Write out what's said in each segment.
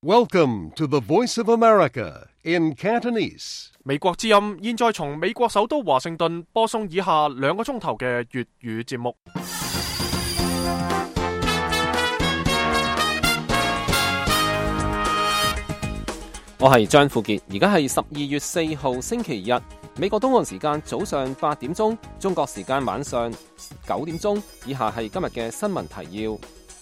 Welcome to the Voice of America in Cantonese. 美國之音現在從美國首都華盛頓播送以下2個鐘頭嘅粵語節目。 我係張富傑，而家係12月4號星期日，美國東岸時間早上8點鐘，中國時間晚上9點鐘。以下係今日嘅新聞提要。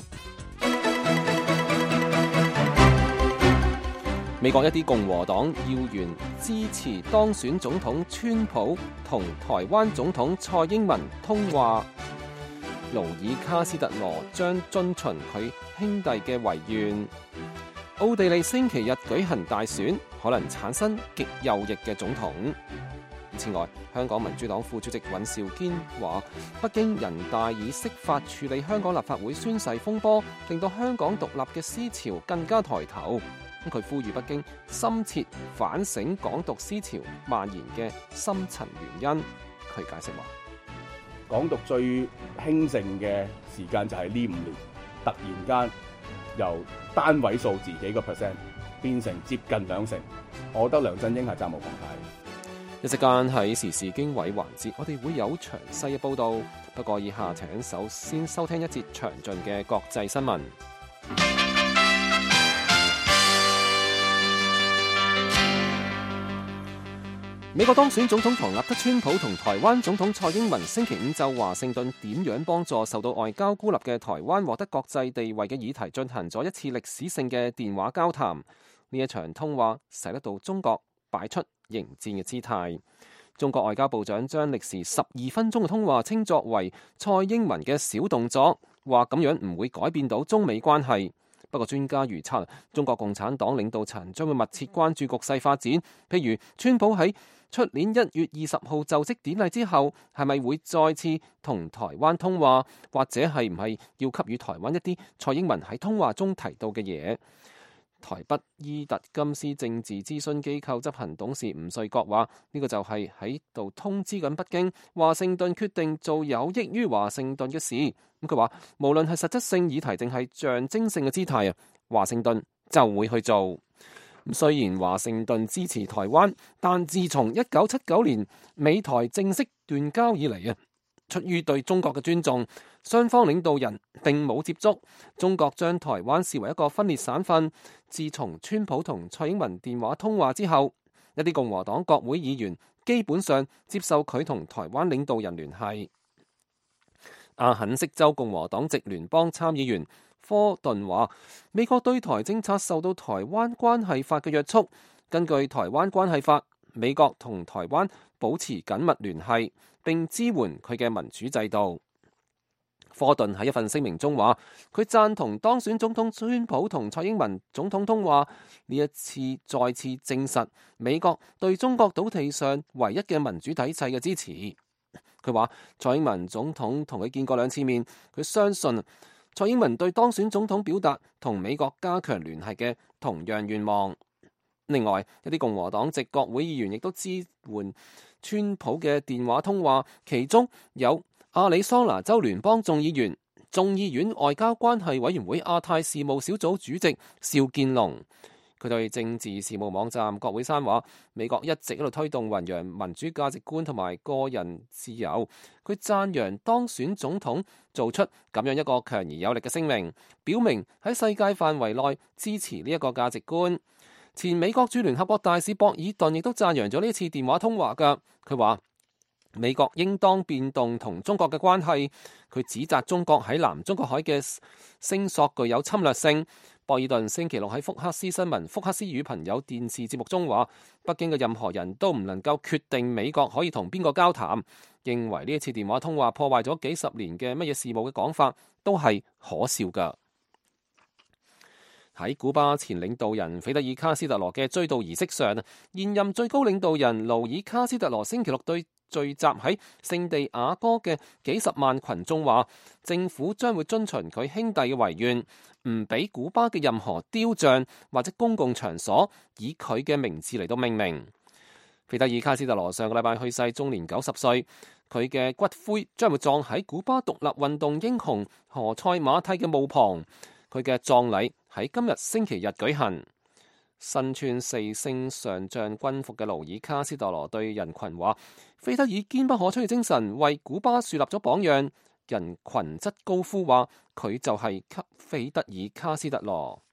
美國一啲共和黨要員支持當選總統川普同台灣總統蔡英文通話。勞爾卡斯特羅將遵循佢兄弟嘅遺願。奧地利星期日舉行大選，可能產生極右翼嘅總統。此外，香港民主黨副主席尹兆堅話，北京人大以釋法處理香港立法會宣誓風波，令到香港獨立嘅思潮更加抬頭。佢呼籲北京深切反省港獨思潮蔓延嘅深層原因。佢解釋話， 港獨最興盛嘅時間就係呢5年，突然間由單位數字幾個 percent 變成接近2成，我覺得梁振英係責無旁貸。 一陣間喺時事經緯環節，我哋會有詳細嘅報導。不過以下請首先收聽一節詳盡嘅國際新聞。美國當選總統唐納德川普同台灣總統蔡英文星期五就華盛頓點樣幫助受到外交孤立嘅台灣獲得國際地位嘅議題進行咗一次歷史性嘅電話交談。呢一場通話使得到中國擺出迎戰嘅姿態。中國外交部長將歷時12分鐘嘅通話稱作為蔡英文嘅小動作，話咁樣唔會改變到中美關係。不過專家預測，中國共產黨領導層將會密切關注局勢發展，譬如川普喺出年1月20號就職典禮之後，係咪會再次同台灣通話，或者係唔係要給予台灣一啲蔡英文喺通話中提到嘅嘢？台北伊特金斯政治諮詢機構執行董事吳瑞國話：呢個就係喺度通知緊北京，華盛頓決定做有益於華盛頓嘅事。咁佢話，無論係實質性議題定係象徵性嘅姿態啊，華盛頓就會去做。雖然華盛頓支持台灣，但自從1979年美台正式斷交以嚟啊，出於對中國嘅尊重，雙方領導人並冇接觸。中國將台灣視為一個分裂省份。自從川普同蔡英文電話通話之後，一啲共和黨國會議員基本上接受佢同台灣領導人聯繫。阿肯色州共和黨籍聯邦參議員科頓話，美國對台政策受到台灣關係法嘅約束。根據台灣關係法，美國同台灣保持緊密聯繫，並支援佢嘅民主制度。科頓喺一份聲明中話，佢贊同當選總統川普同蔡英文總統通話，呢一次再次證實美國對中國島地上唯一嘅民主體制嘅支持。佢話蔡英文總統同佢見過2次面，佢相信蔡英文對當選總統表達同美國加強聯繫嘅同樣願望。另外，一啲共和黨籍國會議員亦都支援川普嘅電話通話，其中有亞利桑那州聯邦眾議員、眾議院外交關係委員會亞太事務小組主席邵建龍。佢對政治事務網站國會山話，美國一直喺度推動弘揚民主價值觀同埋個人自由。佢讚揚當選總統做出咁樣一個強而有力嘅聲明，表明喺世界範圍內支持呢一個價值觀。前美國駐聯合國大使博爾頓亦都讚揚咗呢次電話通話㗎。佢話美國應當變動同中國嘅關係。佢指責中國喺南中國海嘅聲索具有侵略性。博爾頓星期六喺福克斯新聞福克斯與朋友電視節目中話，北京嘅任何人都唔能夠決定美國可以同邊個交談，認為呢一次電話通話破壞咗幾十年嘅乜嘢事務嘅講法都係可笑㗎。喺古巴前領導人斐德爾卡斯特羅嘅追悼儀式上，現任最高領導人勞爾卡斯特羅星期六對聚集喺聖地亞哥嘅幾十萬群眾話，政府將會遵循佢兄弟嘅遺願，唔俾古巴嘅任何雕像或者公共場所以佢嘅名字嚟到命名。斐德爾卡斯特羅上個禮拜去世，終年90歲。佢嘅骨灰將會葬喺古巴獨立運動英雄何塞馬蒂嘅墓旁。佢嘅葬禮喺今日星期日舉行。身穿4星上將軍服嘅勞爾卡斯特羅對人群話：菲德爾堅不可摧嘅精神為古巴樹立咗榜樣。人群則高呼話：佢就係菲德爾卡斯特羅。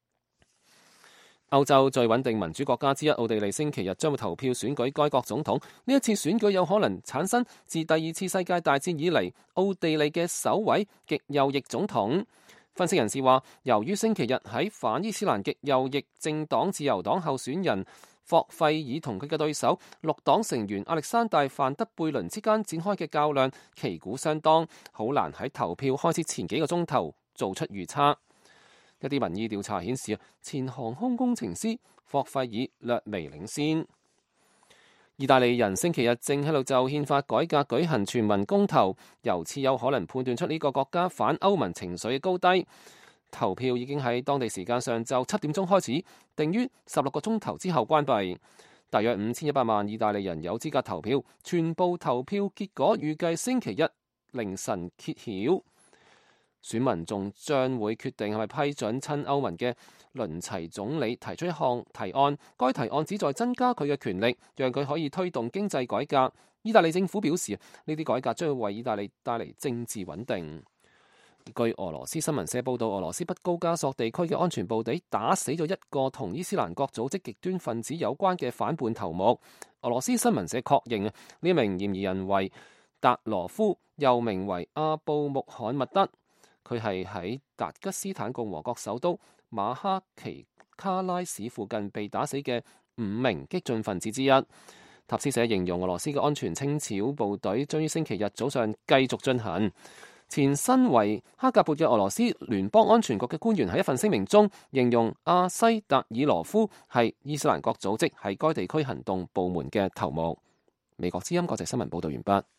歐洲最穩定民主國家之一奧地利星期日將會投票選舉該國總統。呢一次選舉有可能產生自第二次世界大戰以嚟奧地利嘅首位極右翼總統。分析人士話，由於星期日喺反伊斯蘭極右翼政黨自由黨候選人霍費爾同佢嘅對手綠黨成員亞歷山大范德貝倫之間展開嘅較量旗鼓相當，好難喺投票開始前幾個鐘頭做出預測。一啲民意調查顯示，前航空工程師霍費爾略微領先。意大利人星期日正喺度就憲法改革舉行全民公投，由此有可能判斷出呢個國家反歐盟情緒嘅高低。投票已經喺當地時間上晝7點鐘開始，定於16個鐘頭之後關閉。大約5100萬意大利人有資格投票，全部投票結果預計星期一凌晨揭曉。選民仲將會決定係咪批准親歐盟嘅倫齊總理提出一項提案，該提案旨在增加佢嘅權力，讓佢可以推動經濟改革。意大利政府表示，呢啲改革將會為意大利帶嚟政治穩定。據俄羅斯新聞社報道，俄羅斯北高加索地區嘅安全部隊打死咗一個同伊斯蘭國組織極端分子有關嘅反叛頭目。俄羅斯新聞社確認呢名嫌疑人為達羅夫，又名為阿布穆罕默德。佢係喺達吉斯坦共和國首都馬哈奇卡拉市附近被打死嘅5名激進分子之一。塔斯社形容俄羅斯嘅安全清剿部隊將於星期日早上繼續進行。前身為哈格勃嘅俄羅斯聯邦安全局嘅官員喺一份聲明中形容阿西達爾羅夫係伊斯蘭國組織喺該地區行動部門嘅頭目。美國之音國際新聞報道完畢。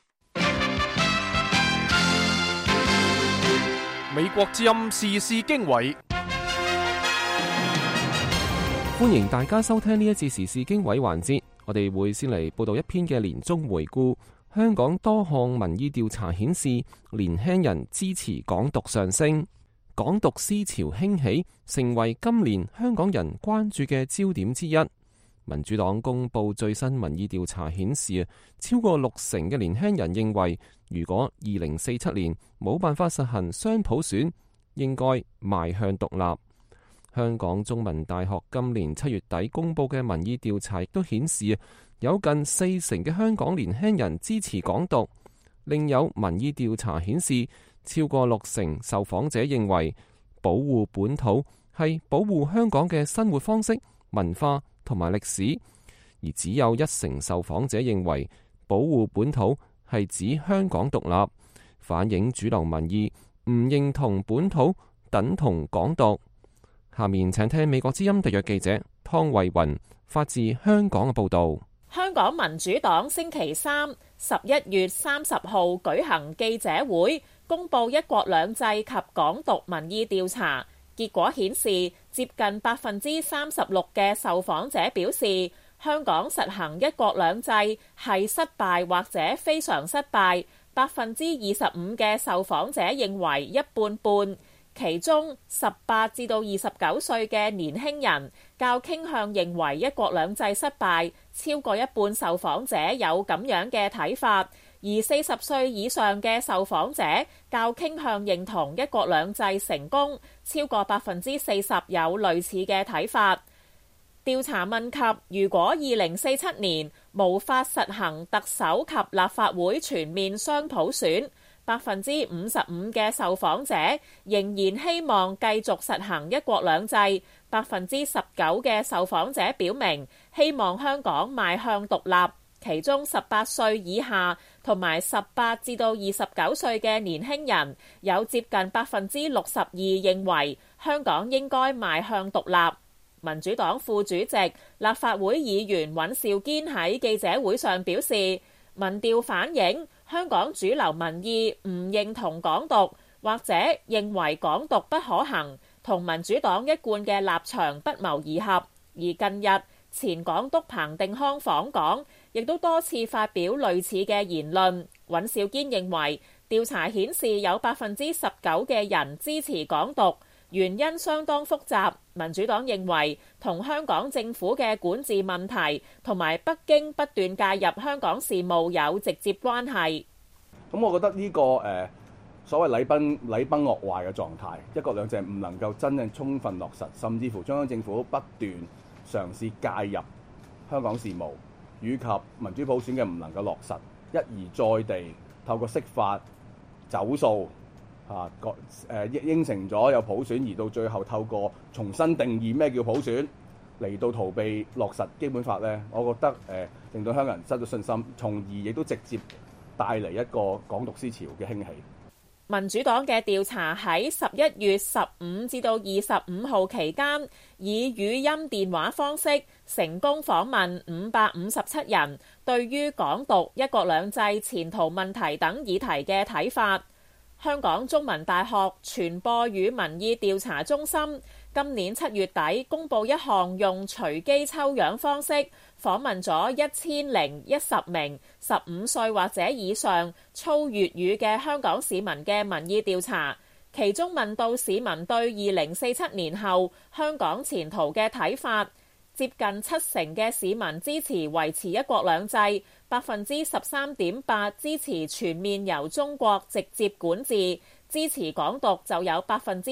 美國之音時事經緯， 歡迎大家收聽呢一次時事經緯環節。我哋會先嚟報道一篇嘅年終回顧。香港多項民意調查顯示，年輕人支持港獨上升，港獨思潮興起，成為今年香港人關注嘅焦點之一。民主黨公布最新民意調查顯示，超過60%嘅年輕人認為，如果2047年冇辦法實行雙普選，應該邁向獨立。香港中文大學今年7月底公布嘅民意調查亦都顯示，有近40%嘅香港年輕人支持港獨。另有民意調查顯示，超過60%受訪者認為保護本土係保護香港嘅生活方式、文化同埋歷史，而只有1%受訪者認為保護本土係指香港獨立，反映主流民意唔認同本土等同港獨。下面請聽美國之音特約記者湯慧雲發自香港嘅報導。 香港民主黨星期三11月30號舉行記者會，公佈一國兩制及港獨民意調查結果顯示，接近36%嘅受訪者表示香港實行一國兩制係失敗或者非常失敗，25%嘅受訪者認為一半半。其中18至到29歲嘅年輕人較傾向認為一國兩制失敗，超過一半受訪者有咁樣嘅睇法，而40歲以上嘅受訪者較傾向認同一國兩制成功，超過40%有類似嘅睇法。調查問及如果2047年無法實行特首及立法會全面雙普選，55%嘅受訪者仍然希望繼續實行一國兩制，19%嘅受訪者表明希望香港邁向獨立，其中18歲以下同埋18至到29歲嘅年輕人有接近62%認為香港應該邁向獨立。民主黨副主席、立法會議員尹兆堅喺記者會上表示，民調反映香港主流民意唔認同港獨，或者認為港獨不可行，同民主黨一貫嘅立場不謀而合。而近日前港督彭定康訪港，亦都多次發表類似嘅言論。尹兆堅認為調查顯示有19%嘅人支持港獨， 原因相當複雜。民主黨認為同香港政府嘅管治問題同埋北京不斷介入香港事務有直接關係。 咁我覺得呢個所謂禮崩樂壞嘅狀態，一國兩制唔能夠真正充分落實，甚至乎中央政府不斷嘗試介入香港事務，以及民主普選嘅唔能夠落實，一而再地透過釋法走數應承咗有普選，而到最後透過重新定義咩叫普選嚟到逃避落實基本法呢，我覺得令到香港人失咗信心，從而亦都直接帶嚟一個港獨思潮嘅興起。 民主黨嘅調查喺11月15至到25號期間，以語音電話方式成功訪問557人對於港獨、一國兩制、前途問題等議題嘅睇法。香港中文大學傳播與民意調查中心今年7月底公佈一項用隨機抽樣方式訪問咗1010名15歲或者以上操粵語嘅香港市民嘅民意調查，其中問到市民對2047年後香港前途嘅睇法，接近70%嘅市民支持維持一國兩制，13.8%支持全面由中國直接管治，支持港獨就有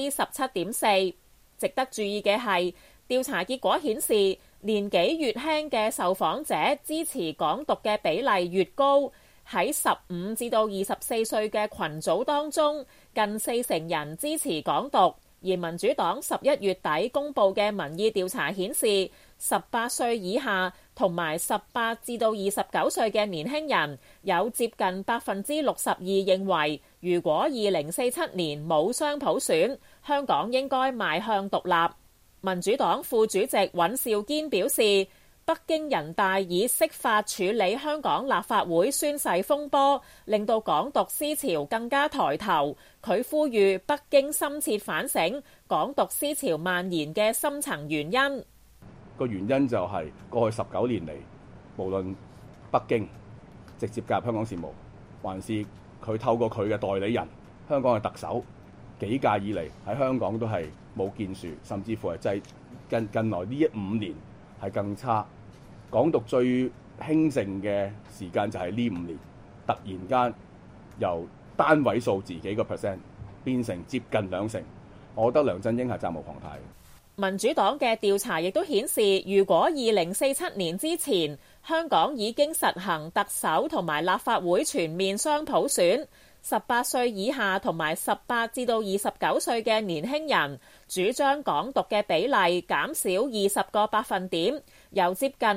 17.4%。值得注意嘅係，調查結果顯示，年紀越輕嘅受訪者支持港獨嘅比例越高。喺15至到24歲嘅群組當中，近40%人支持港獨。而民主黨11月底公佈嘅民意調查顯示，18歲以下同埋18至到29歲嘅年輕人有接近62%認為，如果2047年冇雙普選，香港應該邁向獨立。民主黨副主席尹兆堅表示，北京人大以釋法處理香港立法會宣誓風波，令到港獨思潮更加抬頭。佢呼籲北京深切反省港獨思潮蔓延嘅深層原因。 個原因就係過去19年嚟，無論北京直接介入香港事務，還是佢透過佢嘅代理人香港嘅特首，幾屆以嚟喺香港都係冇建樹，甚至乎係近來呢5年係更差。港獨最興盛嘅時間就係呢5年，突然間由單位數字幾個 percent 變成接近2成，我覺得梁振英係責無旁貸。 民主黨嘅調查亦都顯示，如果2047年之前香港已經實行特首同埋立法會全面雙普選，18歲以下同埋18至到29歲嘅年輕人主張港獨嘅比例減少20個百分點，由接近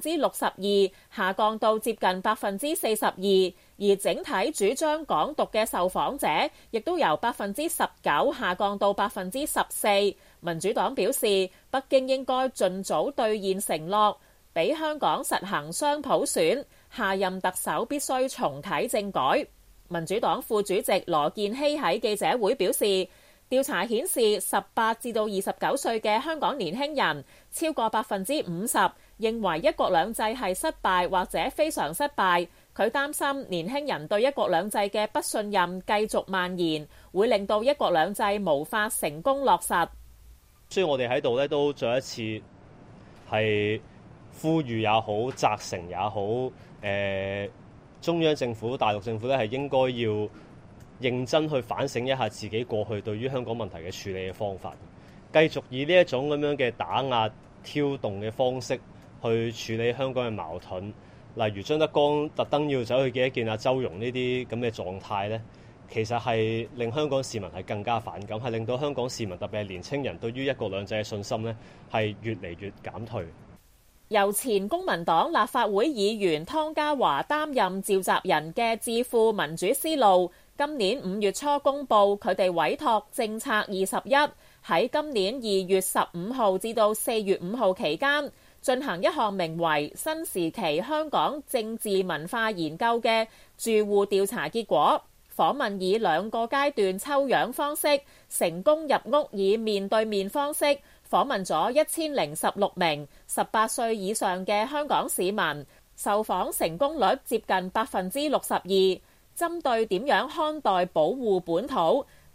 62%下降到接近42%，而整體主張港獨嘅受訪者亦都由19%下降到14%。民主黨表示，北京應該盡早兌現承諾，俾香港實行雙普選，下任特首必須重啟政改。民主黨副主席羅健熙喺記者會表示，調查顯示18至到29歲嘅香港年輕人超過50%認為一國兩制係失敗或者非常失敗。佢擔心年輕人對一國兩制嘅不信任繼續蔓延，會令到一國兩制無法成功落實。 所以我哋喺度咧都再一次係呼籲也好，責成也好，中央政府、大陸政府咧係應該要認真去反省一下自己過去對於香港問題嘅處理嘅方法，繼續以呢一種咁樣嘅打壓、挑動嘅方式去處理香港嘅矛盾，例如張德江特登要走去見一見阿周融呢啲咁嘅狀態咧。其實係令香港市民係更加反感，係令到香港市民特別係年青人對於一國兩制嘅信心呢係越嚟越減退。 由前公民黨立法會議員湯家驊擔任召集人嘅智庫民主思路，今年5月初公布佢哋委託政策21喺今年2月15號至到4月5號期間進行一項名為新時期香港政治文化研究嘅住戶調查結果。訪問以2個階段抽樣方式，成功入屋以面對面方式訪問咗1016名18歲以上嘅香港市民，受訪成功率接近62%。針對點樣看待保護本土，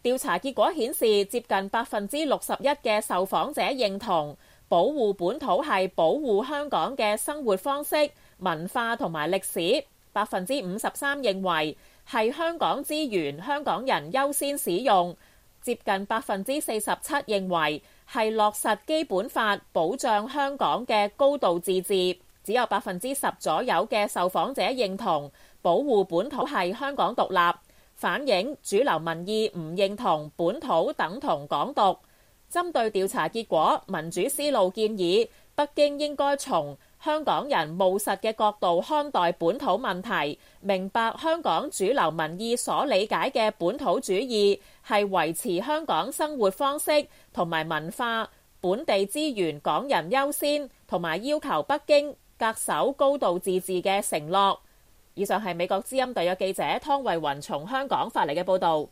調查結果顯示，接近61%嘅受訪者認同保護本土係保護香港嘅生活方式、文化同埋歷史。53%認為係香港資源，香港人優先使用。接近47%認為係落實基本法，保障香港嘅高度自治。只有10%左右嘅受訪者認同保護本土係香港獨立，反映主流民意唔認同本土等同港獨。針對調查結果，民主思路建議北京應該從香港人務實嘅角度看待本土問題，明白香港主流民意所理解嘅本土主義係維持香港生活方式同埋文化、本地資源港人優先，同埋要求北京恪守高度自治嘅承諾。以上係美國之音特約記者湯慧雲從香港發嚟嘅報導。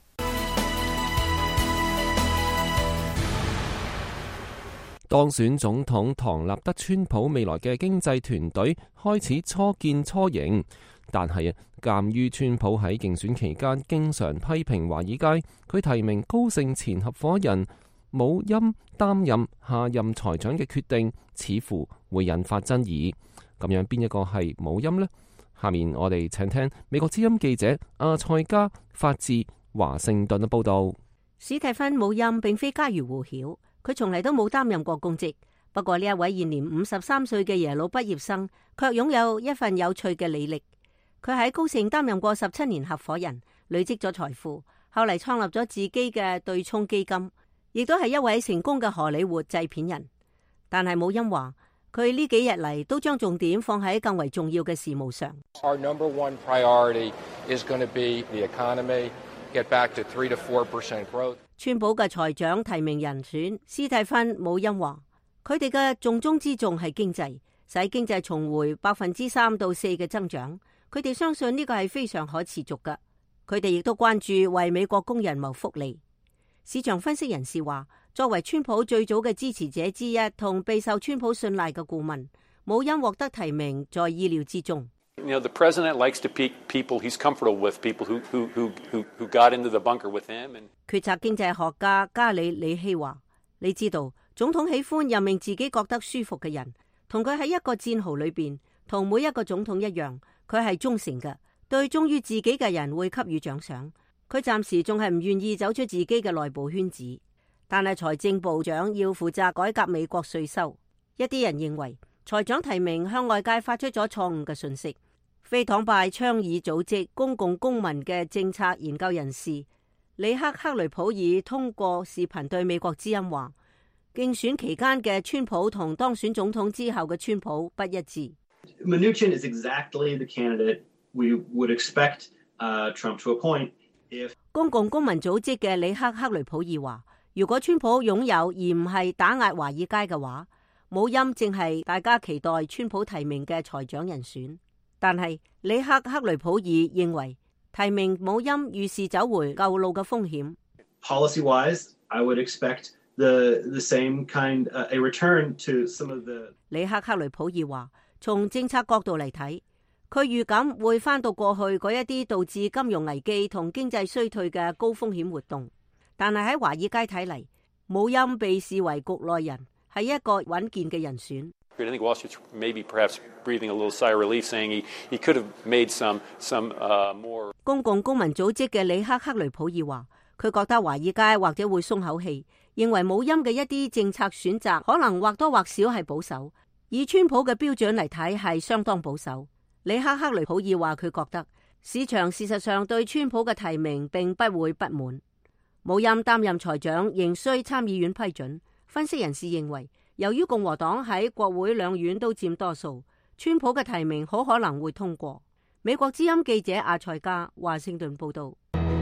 當選總統唐納德川普未來嘅經濟團隊開始初見雛形，但係鑑於川普喺競選期間經常批評華爾街，佢提名高盛前合夥人姆欽擔任下任財長嘅決定，似乎會引發爭議。咁樣邊一個係姆欽呢？下面我哋請聽美國之音記者阿塞加發自華盛頓嘅報道。 史蒂芬姆欽並非家喻戶曉。佢從嚟都冇擔任過公職，不過呢一位現年53歲嘅耶魯畢業生，卻擁有一份有趣嘅履歷。佢喺高盛擔任過17年合夥人，累積咗財富，後嚟創立咗自己嘅對沖基金，亦都係一位成功嘅荷里活製片人。但係姆欽話，佢呢幾日嚟都將重點放喺更為重要嘅事務上。 Our number one priority is going to be the economy, get back to 3 to 4% growth. 川普嘅財長提名人選斯蒂芬姆欽話，佢哋嘅重中之重係經濟，使經濟重回3%到4%嘅增長。佢哋相信呢個係非常可持續嘅。佢哋亦都關注為美國工人謀福利。市場分析人士話，作為川普最早嘅支持者之一同備受川普信賴嘅顧問，姆欽獲得提名在意料之中。 You know, the president likes to pick people he's comfortable with, people who got into the bunker with him. 決策經濟學家加里里希話，你知道，總統喜歡任命自己覺得舒服嘅人，同佢喺一個戰壕裏邊，同每一個總統一樣，佢係忠誠嘅，對忠於自己嘅人會給予獎賞。佢暫時仲係唔願意走出自己嘅內部圈子，但係財政部長要負責改革美國稅收。一啲人認為，財長提名向外界發出咗錯誤嘅訊息。非黨派倡議組織公共公民嘅政策研究人士里克克雷普爾通過視頻對美國之音話，競選期間嘅川普同當選總統之後嘅川普不一致。 Mnuchin is exactly the candidate we would expect Trump to appoint if 公共公民組織嘅里克克雷普爾話，如果川普擁有而唔係打壓華爾街嘅話，姆欽正係大家期待川普提名嘅財長人選。但係里克克雷普爾認為提名姆欽預示走回舊路嘅風險。 Policy-wise, I would expect the same kind a return to some of the。 里克克雷普爾話，從政策角度嚟睇，佢預感會返到過去嗰一啲導致金融危機同經濟衰退嘅高風險活動。但係喺華爾街睇嚟，姆欽被視為局內人，係一個穩健嘅人選。 I think Wall Street's maybe perhaps breathing a little sigh of relief, saying he could have made some more。 公共公民組織嘅里克克雷普爾話，佢覺得華爾街或者會鬆口氣，認為姆欽嘅一啲政策選擇可能或多或少係保守，以川普嘅標準嚟睇係相當保守。里克克雷普爾話，佢覺得市場事實上對川普嘅提名並不會不滿。姆欽擔任財長仍需參議院批准。分析人士認為，由於共和黨喺國會兩院都佔多數，川普嘅提名好可能會通過。美國之音記者阿塞加華盛頓報道。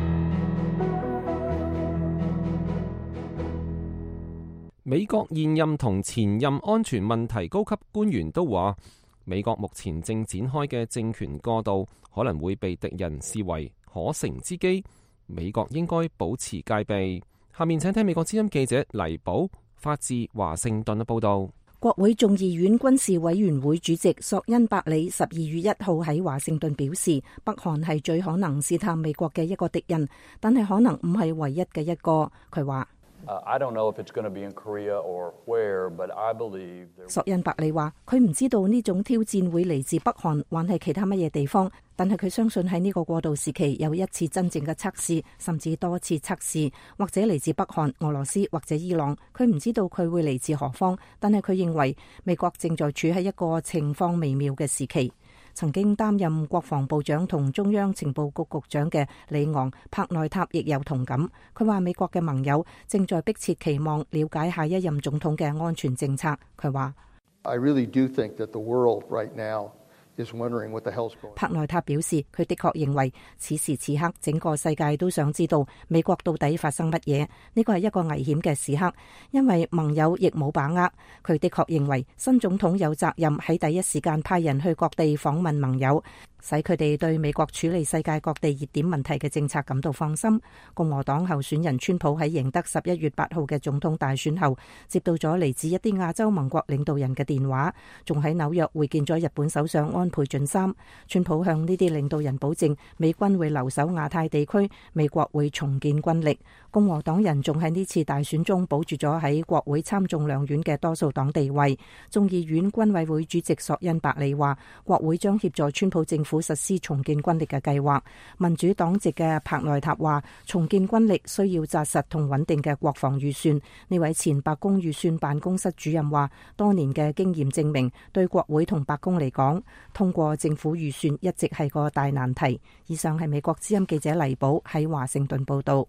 美國現任同前任安全問題高級官員都話，美國目前正展開嘅政權過渡可能會被敵人視為可乘之機，美國應該保持戒備。下面請聽美國之音記者黎寶發自華盛頓嘅報道。 國會眾議院軍事委員會主席索恩伯里12月1號喺華盛頓表示，北韓係最可能試探美國嘅一個敵人，但係可能唔係唯一嘅一個。佢話索恩伯里話佢唔知道呢種挑戰會嚟自北韓還係其他乜嘢地方，但係佢相信喺呢個過渡時期有一次真正嘅測試，甚至多次測試，或者嚟自北韓、俄羅斯或者伊朗。佢唔知道佢會嚟自何方，但係佢認為美國正在處喺一個情況微妙嘅時期。曾經擔任國防部長同中央情報局局長嘅里昂·帕內塔亦有同感。佢話美國嘅盟友正在迫切期望了解下一任總統嘅安全政策。佢話帕內塔表示，佢的確認為此時此刻整個世界都想知道美國到底發生乜嘢。呢個係一個危險嘅時刻，因為盟友亦冇把握。佢的確認為新總統有責任喺第一時間派人去各地訪問盟友，使佢哋對美國處理世界各地熱點問題嘅政策感到放心。共和黨候選人川普喺贏得11月8號嘅總統大選後，接到咗嚟自一啲亞洲盟國領導人嘅電話，仲喺紐約會見咗日本首相安倍晉三。川普向呢啲領導人保證，美軍會留守亞太地區，美國會重建軍力。共和黨人仲喺呢次大選中保住咗喺國會參眾兩院嘅多數黨地位。眾議院軍委會主席索恩伯里話，國會將協助川普政府實施重建軍力嘅計劃。民主黨籍嘅帕內塔話，重建軍力需要紮實同穩定嘅國防預算。呢位前白宮預算辦公室主任話，多年嘅經驗證明，對國會同白宮嚟講，通過政府預算一直係個大難題。以上係美國之音記者黎寶喺華盛頓報道。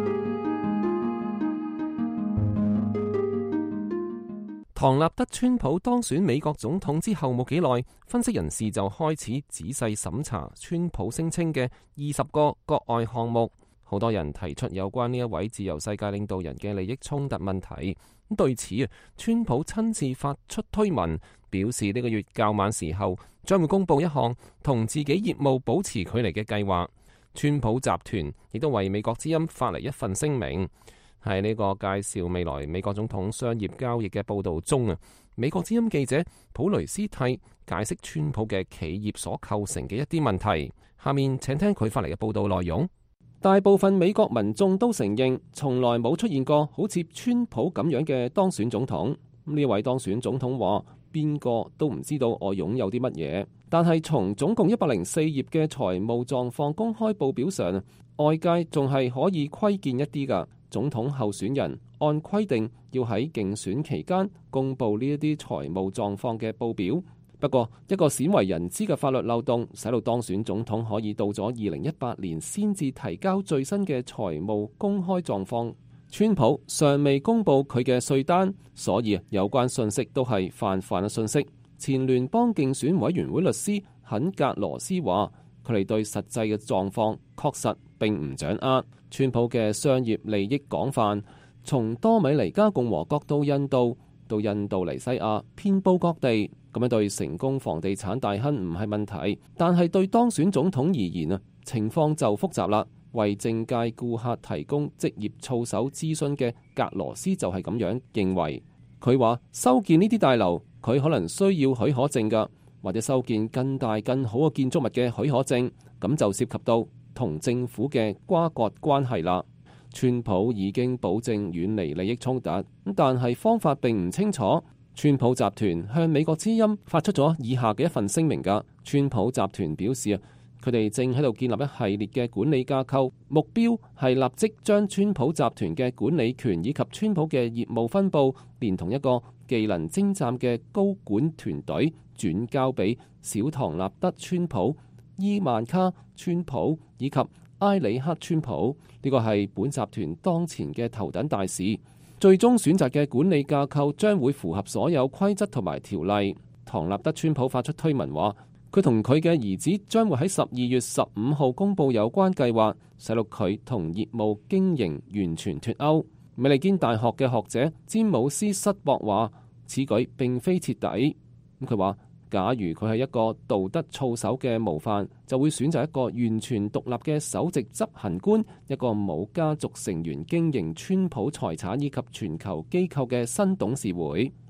唐納德川普當選美國總統之後冇幾耐，分析人士就開始仔細審查川普聲稱嘅20個國外項目。好多人提出有關呢一位自由世界領導人嘅利益衝突問題。對此川普親自發出推文，表示呢個月較晚時候將會公布一項同自己業務保持距離嘅計劃。川普集團亦都為美國之音發嚟一份聲明。喺呢個介紹未來美國總統商業交易嘅報導中美國之音記者普雷斯蒂解釋川普嘅企業所構成嘅一啲問題。下面請聽佢發嚟嘅報導內容。大部分美國民眾都承認，從來冇出現過好似川普咁樣嘅當選總統。呢位當選總統話，邊個都唔知道我擁有啲乜嘢。但係從總共104頁嘅財務狀況公開報表上，外界仲係可以窺見一啲㗎。總統候選人按規定要喺競選期間公布呢一啲財務狀況嘅報表。不過一個鮮為人知嘅法律漏洞，使到當選總統可以到咗2018年先至提交最新嘅財務公開狀況。川普尚未公布佢嘅稅單，所以有關信息都係泛泛嘅信息。前聯邦競選委員會律師肯格羅斯話，佢哋對實際嘅狀況確實並唔掌握。川普嘅商業利益廣泛，從多米尼加共和國到印度尼西亞，遍佈各地。咁樣對成功房地產大亨唔係問題，但係對當選總統而言情況就複雜啦。為政界顧客提供職業操守諮詢嘅格羅斯就係咁樣認為。佢話修建呢啲大樓，佢可能需要許可證㗎，或者修建更大更好嘅建築物嘅許可證，咁就涉及到同政府嘅瓜葛關係啦。川普已經保證遠離利益衝突，但係方法並唔清楚。川普集團向美國之音發出咗以下嘅一份聲明㗎。川普集團表示佢哋正喺度建立一系列嘅管理架構，目標係立即將川普集團嘅管理權以及川普嘅業務分佈，連同一個技能精湛嘅高管團隊轉交俾小唐納德川普、伊萬卡川普以及埃里克川普。呢個係本集團當前嘅頭等大事。最終選擇嘅管理架構將會符合所有規則同埋條例。唐納德川普發出推文話，佢同佢嘅兒子將會喺12月15號公佈有關計劃，使到佢同業務經營完全脫鈎。美利堅大學嘅學者詹姆斯塞博話，此舉並非徹底。佢話，假如佢係一個道德操守嘅模範，就會選擇一個完全獨立嘅首席執行官，一個冇家族成員經營川普財產以及全球機構嘅新董事會。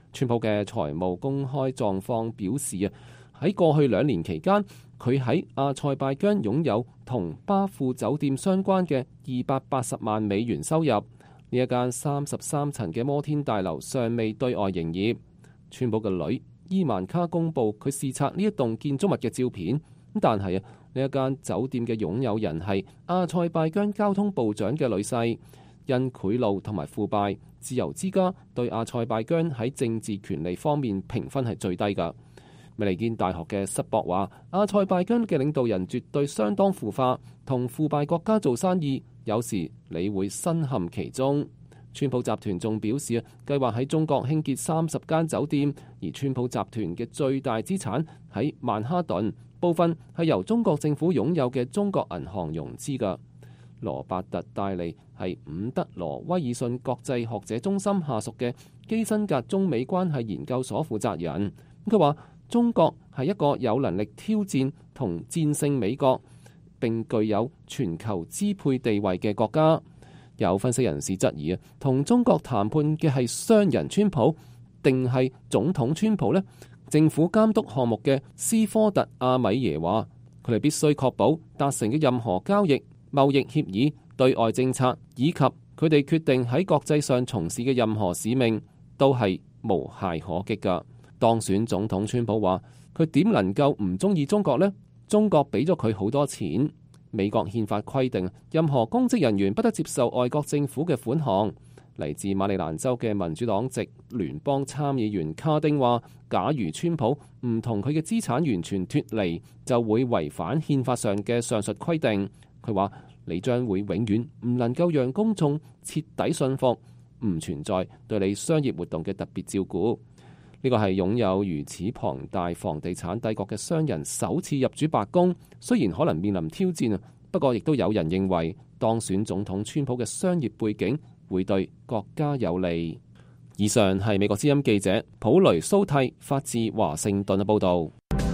川普嘅財務公開狀況表示啊，喺過去2年期間，佢喺阿塞拜疆擁有同巴富酒店相關嘅280萬美元收入。呢一間33層嘅摩天大樓尚未對外營業。川普嘅女伊曼卡公佈佢視察呢一棟建築物嘅照片，但係呢一間酒店嘅擁有人係阿塞拜疆交通部長嘅女婿。因賄賂同埋腐敗，自由之家對阿塞拜疆喺政治權利方面評分係最低㗎。美利堅大學嘅塞博話，阿塞拜疆嘅領導人絕對相當腐化，同腐敗國家做生意，有時你會身陷其中。川普集團仲表示計劃喺中國興建30間酒店，而川普集團嘅最大資產喺曼哈頓，部分係由中國政府擁有嘅中國銀行融資㗎。羅伯特戴利係伍德羅威爾遜國際學者中心下屬嘅基辛格中美關係研究所負責人。佢話中國係一個有能力挑戰同戰勝美國並具有全球支配地位嘅國家。有分析人士質疑同中國談判嘅係商人川普定係總統川普呢？政府監督項目嘅斯科特阿米耶話，佢哋必須確保達成嘅任何交易、貿易協議、對外政策以及佢哋決定喺國際上從事嘅任何使命都係無懈可擊㗎。當選總統川普話，佢點能夠唔中意中國呢？中國俾咗佢好多錢。美國憲法規定，任何公職人員不得接受外國政府嘅款項。嚟自馬里蘭州嘅民主黨籍聯邦參議員卡丁話，假如川普唔同佢嘅資產完全脫離，就會違反憲法上嘅上述規定。佢話，你將會永遠唔能夠讓公眾徹底信服，唔存在對你商業活動嘅特別照顧。呢個係擁有如此龐大房地產帝國嘅商人首次入主白宮，雖然可能面臨挑戰，不過亦都有人認為當選總統川普嘅商業背景會對國家有利。以上係美國之音記者普雷蘇蒂發自華盛頓嘅報導。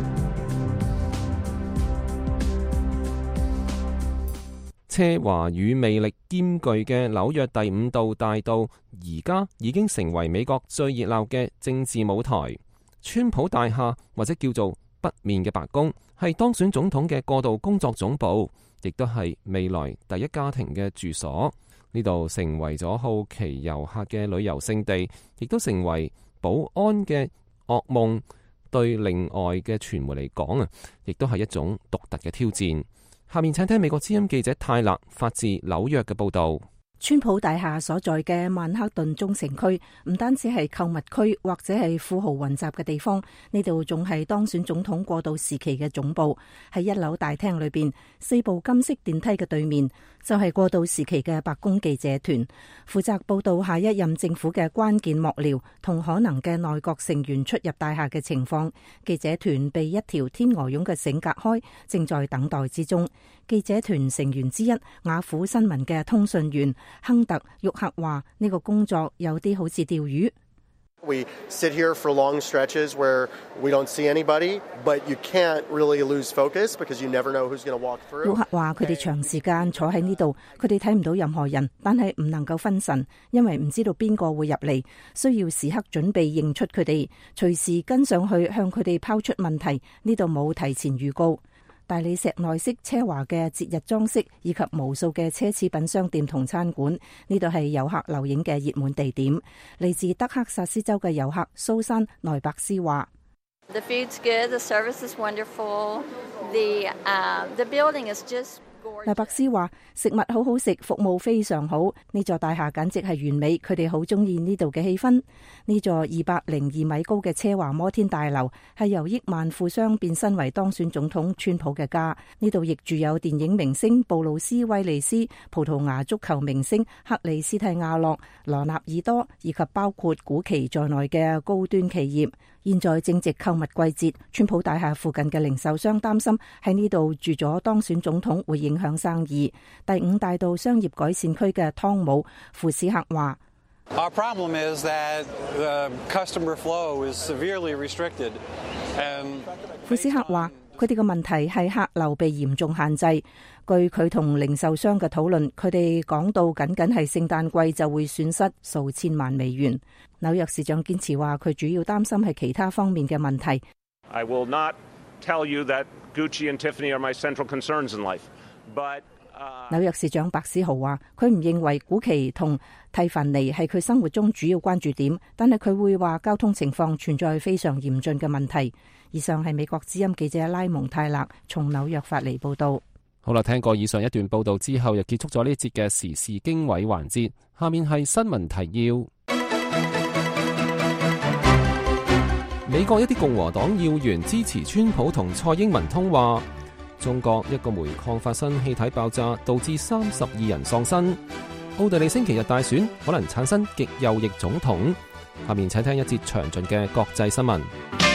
奢華與魅力兼具嘅紐約第5道大道，而家已經成為美國最熱鬧嘅政治舞台。川普大廈或者叫做北面嘅白宮，係當選總統嘅過渡工作總部，亦都係未來第一家庭嘅住所。呢度成為咗好奇遊客嘅旅遊勝地，亦都成為保安嘅噩夢。對另外嘅傳媒嚟講亦都係一種獨特嘅挑戰。下面請聽美國之音記者泰勒發自紐約嘅報道。 川普大廈所在嘅曼克頓中城區唔單止係購物區或者係富豪雲集嘅地方，呢度仲係當選總統過渡時期嘅總部。喺1樓大廳裏邊，4部金色電梯嘅對面就係過渡時期嘅白宮記者團，負責報道下一任政府嘅關鍵幕僚同可能嘅內閣成員出入大廈嘅情況。記者團被一條天鵝絨嘅繩隔開，正在等待之中。記者團成員之一雅虎新聞嘅通訊員亨特·沃克話：呢個工作有啲好似釣魚。 We sit here for long stretches where we don't see anybody, but you can't really lose focus because you never know who's going to walk through. 沃克話：佢哋長時間坐喺呢度，佢哋睇唔到任何人，但係唔能夠分神，因為唔知道邊個會入嚟，需要時刻準備認出佢哋，隨時跟上去向佢哋拋出問題。呢度冇提前預告。大理石內飾奢華嘅節日裝飾，以及無數嘅奢侈品商店同餐館，呢度係遊客留影嘅熱門地點。嚟自德克薩斯州嘅遊客蘇珊內伯斯話 ：The food's good, the service is wonderful, the building is just。 內伯斯話：食物好好食，服務非常好，呢座大廈簡直係完美，佢哋好中意呢度嘅氣氛。呢座202米高嘅奢華摩天大樓係由億萬富商變身為當選總統川普嘅家。呢度亦住有電影明星布魯斯威利斯、葡萄牙足球明星克里斯蒂亞洛、羅納爾多以及包括古奇在內嘅高端企業。現在正值購物季節，川普大廈附近嘅零售商擔心喺呢度住咗當選總統會影響生意。第5大道商業改善區嘅湯姆富斯克話 ：Our problem is that the customer flow is severely restricted. 富斯克話： 佢哋嘅問題係客流被嚴重限制。據佢同零售商嘅討論，佢哋講到僅係聖誕季就會損失數千萬美元。紐約市長堅持話，佢主要擔心係其他方面嘅問題。 I will not tell you that Gucci and Tiffany are my central concerns in life, but 紐約市長白思豪話，佢唔認為古奇同蒂凡尼係佢生活中主要關注點，但係佢會話交通情況存在非常嚴峻嘅問題。以上係美國之音記者拉蒙泰勒從紐約發嚟報道。 好啦，聽過以上一段報道之後，又結束咗呢一節嘅時事經緯環節。下面係新聞提要。美國一啲共和黨要員支持川普同蔡英文通話。中國一個煤礦發生氣體爆炸，導致32人喪生。奧地利星期日大選可能產生極右翼總統。下面請聽一節詳盡嘅國際新聞。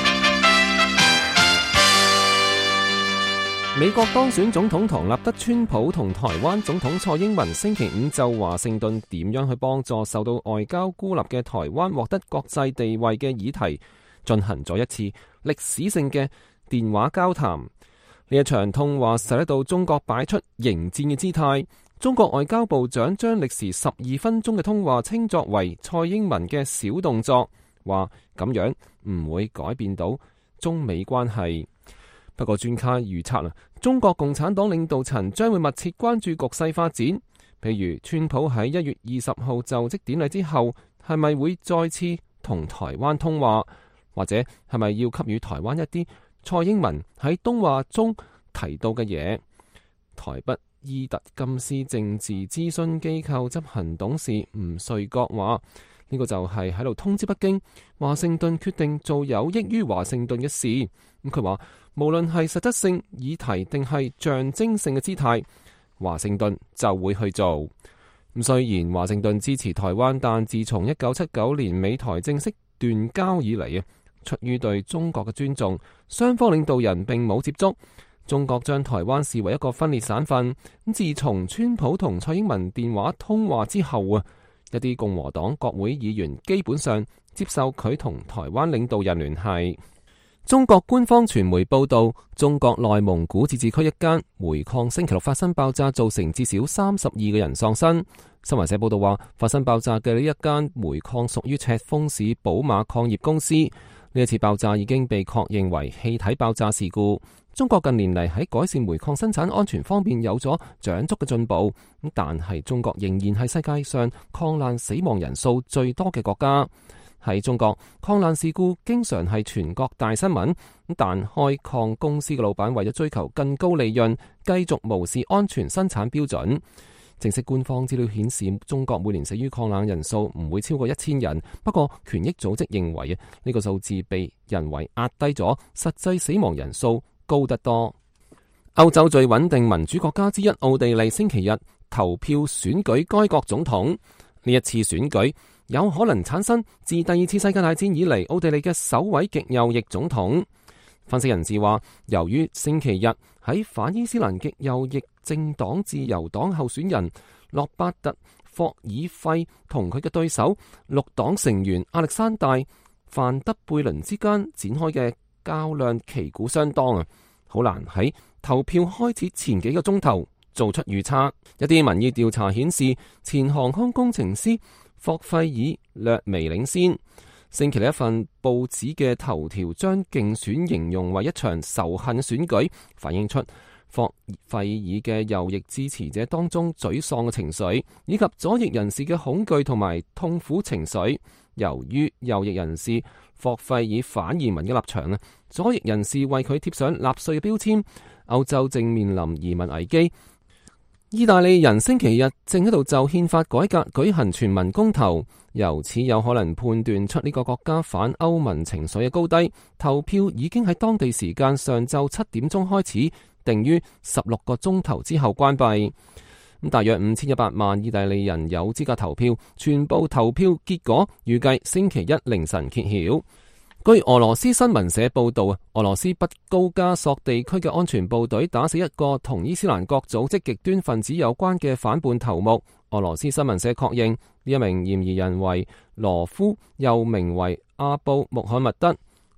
美國當選總統唐納德·川普同台灣總統蔡英文星期五就華盛頓點樣去幫助受到外交孤立嘅台灣獲得國際地位嘅議題進行咗一次歷史性嘅電話交談。呢一場通話使得到中國擺出迎戰嘅姿態。中國外交部長將歷時12分鐘嘅通話稱作為蔡英文嘅小動作，話咁樣唔會改變到中美關係。不過專家預測中國共產黨領導層將會密切關注局勢發展，譬如川普喺1月20號就職典禮之後係咪會再次同台灣通話，或者係咪要給予台灣一啲蔡英文喺東話中提到嘅嘢。台北伊特金斯政治諮詢機構執行董事吳瑞國話，呢個就係喺度通知北京，華盛頓決定做有益於華盛頓嘅事。咁佢話，無論係實質性議題定係象徵性嘅姿態，華盛頓就會去做。咁雖然華盛頓支持台灣，但自從1979年美台正式斷交以嚟出於對中國嘅尊重，雙方領導人並冇接觸。中國將台灣視為一個分裂省份。自從川普同蔡英文電話通話之後一啲共和黨國會議員基本上接受佢同台灣領導人聯繫。中國官方傳媒報道，中國內蒙古自治區一間煤礦星期六發生爆炸，造成至少32個人喪生。新華社報道話，發生爆炸嘅呢一間煤礦屬於赤峰市寶馬礦業公司。呢一次爆炸已經被確認為氣體爆炸事故。中國近年嚟喺改善煤礦生產安全方面有咗長足嘅進步，但係中國仍然係世界上礦難死亡人數最多嘅國家。喺中國，礦難事故經常係全國大新聞，但開礦公司嘅老闆為咗追求更高利潤，繼續無視安全生產標準。正式官方資料顯示，中國每年死於礦難人數唔會超過1000人。不過，權益組織認為呢個數字被人為壓低咗，實際死亡人數高得多。歐洲最穩定民主國家之一奧地利星期日投票選舉該國總統。呢一次選舉有可能產生自第二次世界大戰以嚟奧地利嘅首位極右翼總統。分析人士話，由於星期日喺反伊斯蘭極右翼政黨自由黨候選人洛伯特霍爾費同佢嘅對手綠黨成員亞歷山大范德貝倫之間展開嘅較量旗鼓相當好難喺投票開始前幾個鐘頭做出預測。一啲民意調查顯示，前航空工程師霍費爾略微領先。星期一份報紙嘅頭條將競選形容為一場仇恨選舉，反映出霍費爾嘅右翼支持者當中沮喪嘅情緒，以及左翼人士嘅恐懼同埋痛苦情緒。由於右翼人士霍費爾反移民嘅立場，左翼人士為佢貼上納粹嘅標籤。歐洲正面臨移民危機。意大利人星期日正喺度就憲法改革舉行全民公投，由此有可能判斷出呢個國家反歐盟情緒嘅高低。投票已經喺當地時間上晝7點鐘開始，定於16個鐘頭之後關閉。大約5100萬意大利人有資格投票，全部投票結果預計星期一凌晨揭曉。據俄羅斯新聞社報道，俄羅斯北高加索地區嘅安全部隊打死一個同伊斯蘭國組織極端分子有關嘅反叛頭目。俄羅斯新聞社確認呢一名嫌疑人為羅夫，又名為阿布穆罕默德。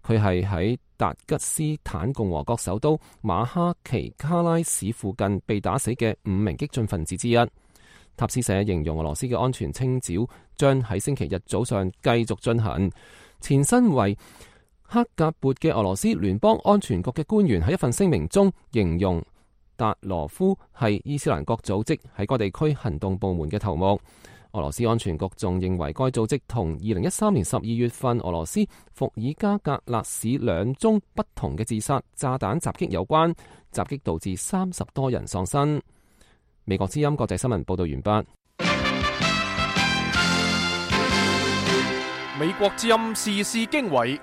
佢係喺達吉斯坦共和國首都馬哈奇卡拉市附近被打死嘅5名激進分子之一。塔斯社形容俄羅斯嘅安全清剿將喺星期日早上繼續進行。前身為克格勃嘅俄羅斯聯邦安全局嘅官員喺一份聲明中形容達羅夫係伊斯蘭國組織喺該地區行動部門嘅頭目。俄羅斯安全局仲認為該組織同2013年12月份俄羅斯伏爾加格勒市2宗不同嘅自殺炸彈襲擊有關，襲擊導致30多人喪生。美國之音國際新聞報道完畢。 美國之音時事經緯，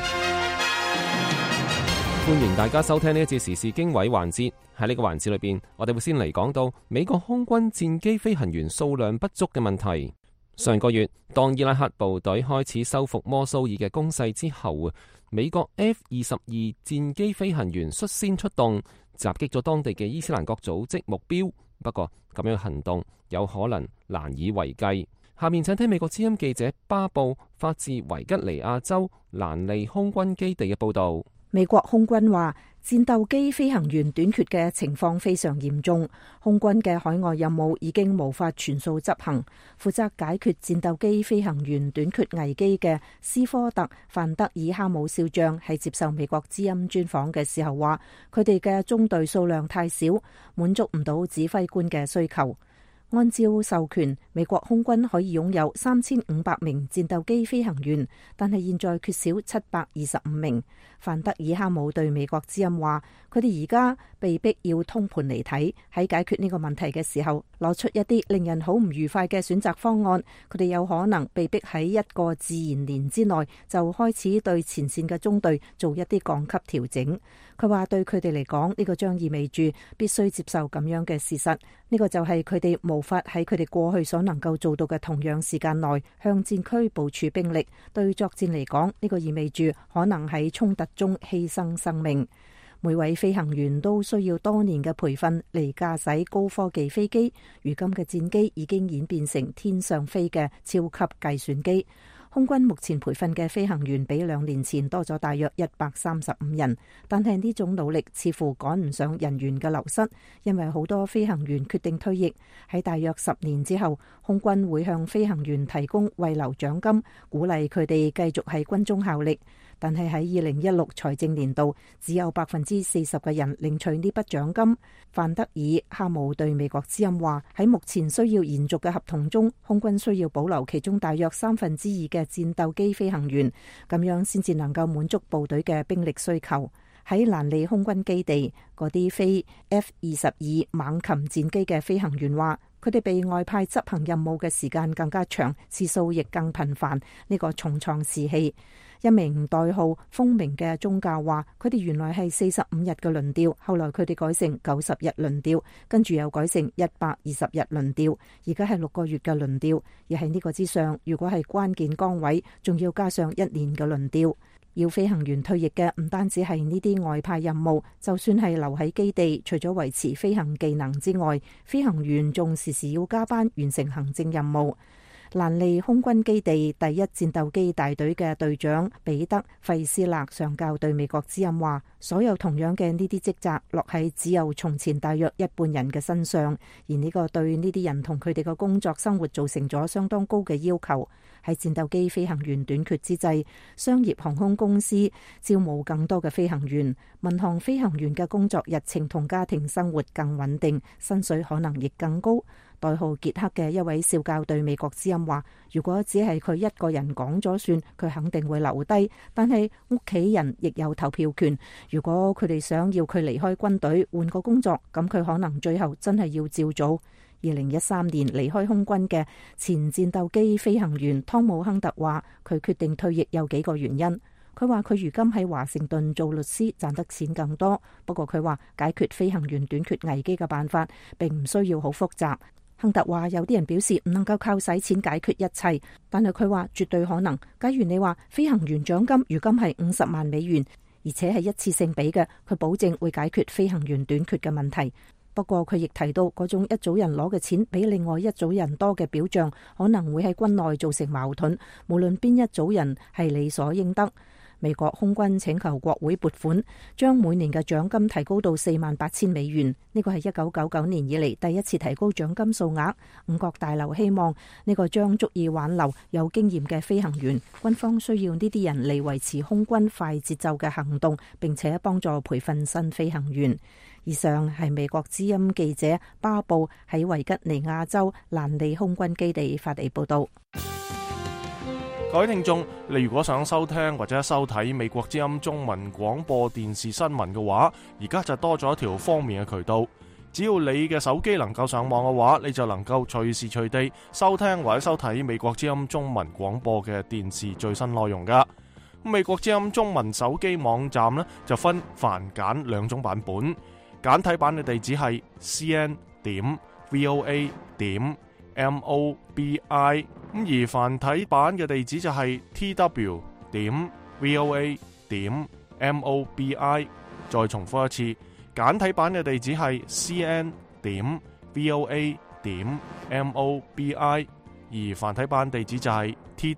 歡迎大家收聽呢一節時事經緯環節。喺呢個環節裏邊，我哋會先嚟講到美國空軍戰機飛行員數量不足嘅問題。上個月，當伊拉克部隊開始收復摩蘇爾嘅攻勢之後，美國 F-22戰機飛行員率先出動，襲擊咗當地嘅伊斯蘭國組織目標。不過咁樣行動有可能難以為繼。下面請聽美國之音記者巴布發自維吉尼亞州蘭利空軍基地嘅報道。 美國空軍話，戰鬥機飛行員短缺嘅情況非常嚴重，空軍嘅海外任務已經無法全數執行。負責解決戰鬥機飛行員短缺危機嘅斯科特·范德爾哈姆少將喺接受美國之音專訪嘅時候話，佢哋嘅中隊數量太少，滿足唔到指揮官嘅需求。按照授權，美國空軍可以擁有3500名戰鬥機飛行員，但係現在缺少725名。范德爾哈姆對美國之音話，佢哋而家被逼要通盤嚟睇，喺解決呢個問題嘅時候，攞出一啲令人好唔愉快嘅選擇方案。佢哋有可能被逼喺一個自然年之內就開始對前線嘅中隊做一啲降級調整。佢話對佢哋嚟講，呢個將意味住必須接受咁樣嘅事實。呢個就係佢哋無法喺佢哋過去所能夠做到嘅同樣時間內向戰區部署兵力。對作戰嚟講，呢個意味住可能喺衝突中犧牲生命。每位飛行員都需要多年嘅培訓嚟駕駛高科技飛機。如今嘅戰機已經演變成天上飛嘅超級計算機。空軍目前培訓嘅飛行員比2年前多咗大約135人，但係呢種努力似乎趕唔上人員嘅流失，因為好多飛行員決定退役。喺大約10年之後，空軍會向飛行員提供慰留獎金，鼓勵佢哋繼續喺軍中效力。但係喺2016財政年度，只有40%嘅人領取呢筆獎金。范德爾哈姆對美國之音話，喺目前需要延續嘅合同中，空軍需要保留其中大約2/3嘅戰鬥機飛行員，咁樣先至能夠滿足部隊嘅兵力需求。喺蘭利空軍基地，嗰啲飛 F-22猛禽戰機嘅飛行員話，佢哋被外派執行任務嘅時間更加長，次數亦更頻繁，呢個重創士氣。一名代號風鳴嘅宗教話，佢哋原來係45日嘅輪調，後來佢哋改成90日輪調，跟住又改成120日輪調，而家係6個月嘅輪調。而喺呢個之上，如果係關鍵崗位，仲要加上1年嘅輪調。要飛行員退役嘅唔單止係呢啲外派任務，就算係留喺基地，除咗維持飛行技能之外，飛行員仲時時要加班完成行政任務。蘭利空軍基地第一戰鬥機大隊嘅隊長彼得費斯勒上校對美國之音話，所有同樣嘅呢啲職責落喺只有從前大約1半人嘅身上，而呢個對呢啲人同佢哋嘅工作生活造成咗相當高嘅要求。喺戰鬥機飛行員短缺之際，商業航空公司招募更多嘅飛行員，民航飛行員嘅工作日程同家庭生活更穩定，薪水可能亦更高。代號傑克嘅一位少校對美國之音話，如果只係佢一個人講咗算，佢肯定會留低，但係屋企人亦有投票權。如果佢哋想要佢離開軍隊換個工作，咁佢可能最後真係要照做。2013年離開空軍嘅前戰鬥機飛行員湯姆亨特話，佢決定退役有幾個原因。佢話佢如今喺華盛頓做律師賺得錢更多，不過佢話解決飛行員短缺危機嘅辦法並唔需要好複雜。亨特話有啲人表示唔能夠靠使錢解決一切，但係佢話絕對可能。假如你話飛行員獎金如今係50萬美元，而且係一次性俾嘅，佢保證會解決飛行員短缺嘅問題。不過佢亦提到嗰種一組人攞嘅錢比另外一組人多嘅表象，可能會喺軍內造成矛盾，無論邊一組人係理所應得。 美國空軍請求國會撥款，將每年嘅獎金提高到$48,000，呢個係1999年以嚟第一次提高獎金數額。五角大樓希望呢個將足以挽留有經驗嘅飛行員，軍方需要呢啲人嚟維持空軍快節奏嘅行動，並且幫助培訓新飛行員。以上係美國之音記者巴布喺維吉尼亞州蘭利空軍基地發嚟報道。 各位聽眾，你如果想收聽或者收睇美國之音中文廣播電視新聞嘅話，而家就多咗一條方便嘅渠道。只要你嘅手機能夠上網嘅話，你就能夠隨時隨地收聽或者收睇美國之音中文廣播嘅電視最新內容噶。美國之音中文手機網站呢，就分繁簡兩種版本。簡體版嘅地址係 cn.voa.mobi， 而繁體版嘅地址就係 tw.voa.mobi。 再重複一次，簡體版嘅地址係 cn.voa.mobi， 而繁體版地址就係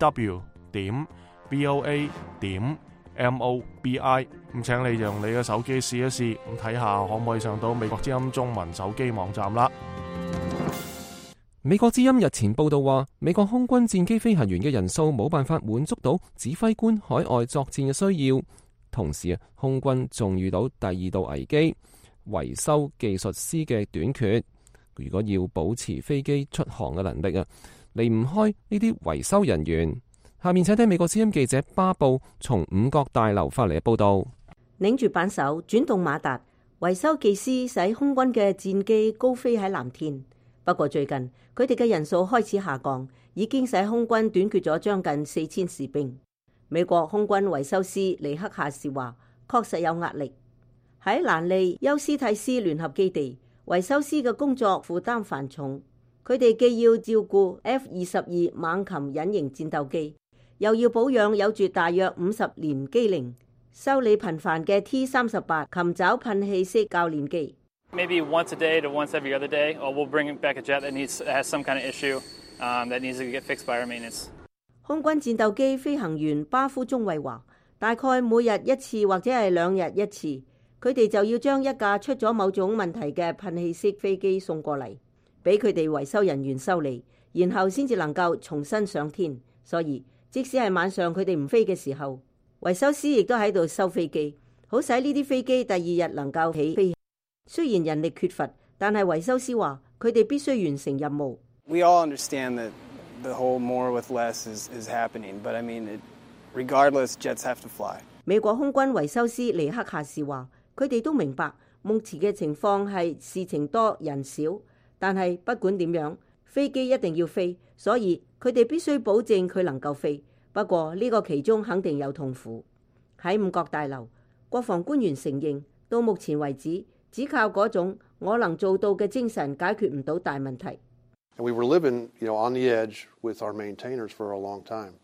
tw.voa.mobi。咁請你用你嘅手機試一試，咁睇下可唔可以上到美國之音中文手機網站啦。 美國之音日前報道話，美國空軍戰機飛行員嘅人數冇辦法滿足到指揮官海外作戰嘅需要，同時空軍仲遇到第二道危機，維修技術師嘅短缺。如果要保持飛機出航嘅能力離唔開呢啲維修人員。下面請聽美國之音記者巴布從五角大樓發嚟嘅報道。 擰住扳手，轉動馬達，維修技師使空軍嘅戰機高飛喺藍天。不過最近佢哋嘅人數開始下降，已經使空軍短缺咗將近4000士兵。美國空軍維修師尼克夏士話，確實有壓力。喺蘭利休斯蒂斯聯合基地，維修師嘅工作負擔繁重，佢哋既要照顧 F-22猛禽隱形戰鬥機，又要保養有住大約50年機齡、修理頻繁嘅 T-38禽爪噴氣式教練機。 Maybe once a day to once every other day, or we'll bring back a jet that has some kind of issue that needs to get fixed by our maintenance. 空軍戰鬥機飛行員巴夫中尉話，大概每日一次或者係2日一次，佢哋就要將一架出咗某種問題嘅噴氣式飛機送過嚟，俾佢哋維修人員修理，然後先至能夠重新上天。所以即使係晚上佢哋唔飛嘅時候，維修師亦都喺度修飛機，好使呢啲飛機第二日能夠起飛。雖然人力缺乏，但係維修師話佢哋必須完成任務。 We all understand that the whole more with less is happening, but I mean, regardless, jets have to fly. 美國空軍維修師尼克夏士話，佢哋都明白目前嘅情況係事情多人少，但係不管點樣，飛機一定要飛，所以佢哋必須保證佢能夠飛。不過呢個其中肯定有痛苦。喺五角大樓，國防官員承認，到目前為止，只靠嗰種我能做到嘅精神解決唔到大問題。 We were living, on the edge with our maintainers for a long time,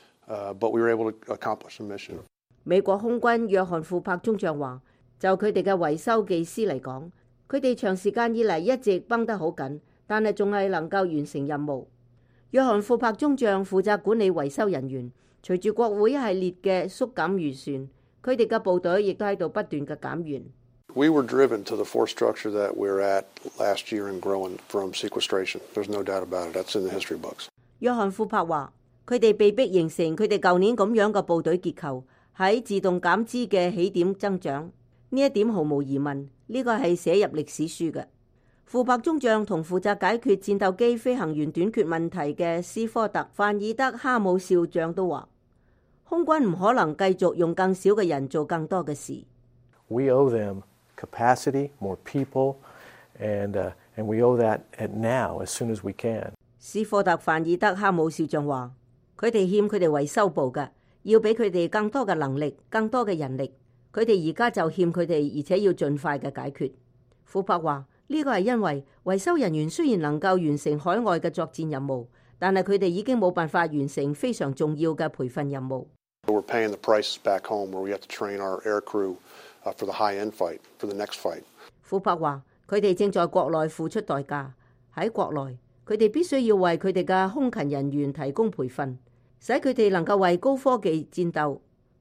but we were able to accomplish the mission. 美國空軍約翰庫珀中將話，就佢哋嘅維修技師嚟講，佢哋長時間以嚟一直繃得好緊，但係仲係能夠完成任務。約翰庫珀中將負責管理維修人員，隨住國會一系列嘅縮減預算，佢哋嘅部隊亦都喺度不斷嘅減員。 We were driven to the force structure that we're at last year and growing from sequestration. There's no doubt about it. That's in the history books. 約翰庫珀話，佢哋被逼形成佢哋舊年咁樣嘅部隊結構，喺自動減資嘅起點增長。呢一點毫無疑問，呢個係寫入歷史書嘅。庫珀中將同負責解決戰鬥機飛行員短缺問題嘅斯科特范爾德哈姆少將都話，空軍唔可能繼續用更少嘅人做更多嘅事。 We owe them capacity, more people, and we owe that now as soon as we can. 斯科特范爾德哈姆少將話，佢哋欠佢哋維修部嘅，要俾佢哋更多嘅能力、更多嘅人力。佢哋而家就欠佢哋，而且要盡快嘅解決。庫珀話，呢個係因為維修人員雖然能夠完成海外嘅作戰任務，但係佢哋已經冇辦法完成非常重要嘅培訓任務。 We're paying the prices back home where we have to train our air crew for the high-end fight, for the next fight. 庫珀話，佢哋正在國內付出代價。喺國內，佢哋必須要為佢哋嘅空勤人員提供培訓，使佢哋能夠為高科技戰鬥。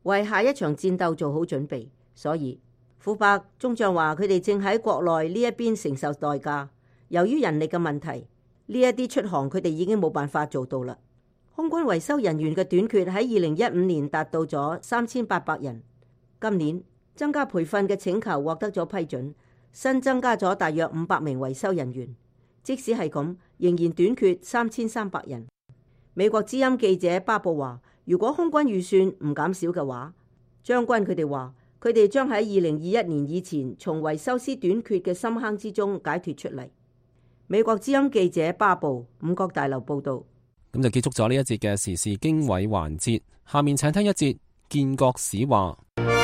為下一場戰鬥做好準備。所以庫珀中將話佢哋正喺國內呢一邊承受代價。由於人力嘅問題，呢一啲出航佢哋已經冇辦法做到啦。空軍維修人員嘅短缺喺2015年達到咗3800人，今年增加培訓嘅請求獲得咗批准，新增加咗大約500名維修人員。即使係咁，仍然短缺3300人。美國之音記者巴布話，如果空軍預算唔減少嘅話，將軍佢哋話佢哋將喺2021年以前從維修師短缺嘅深坑之中解脫出嚟。美國之音記者巴布，五角大樓報道。 咁就結束咗呢一節嘅時事經緯環節，下面請聽一節建國史話。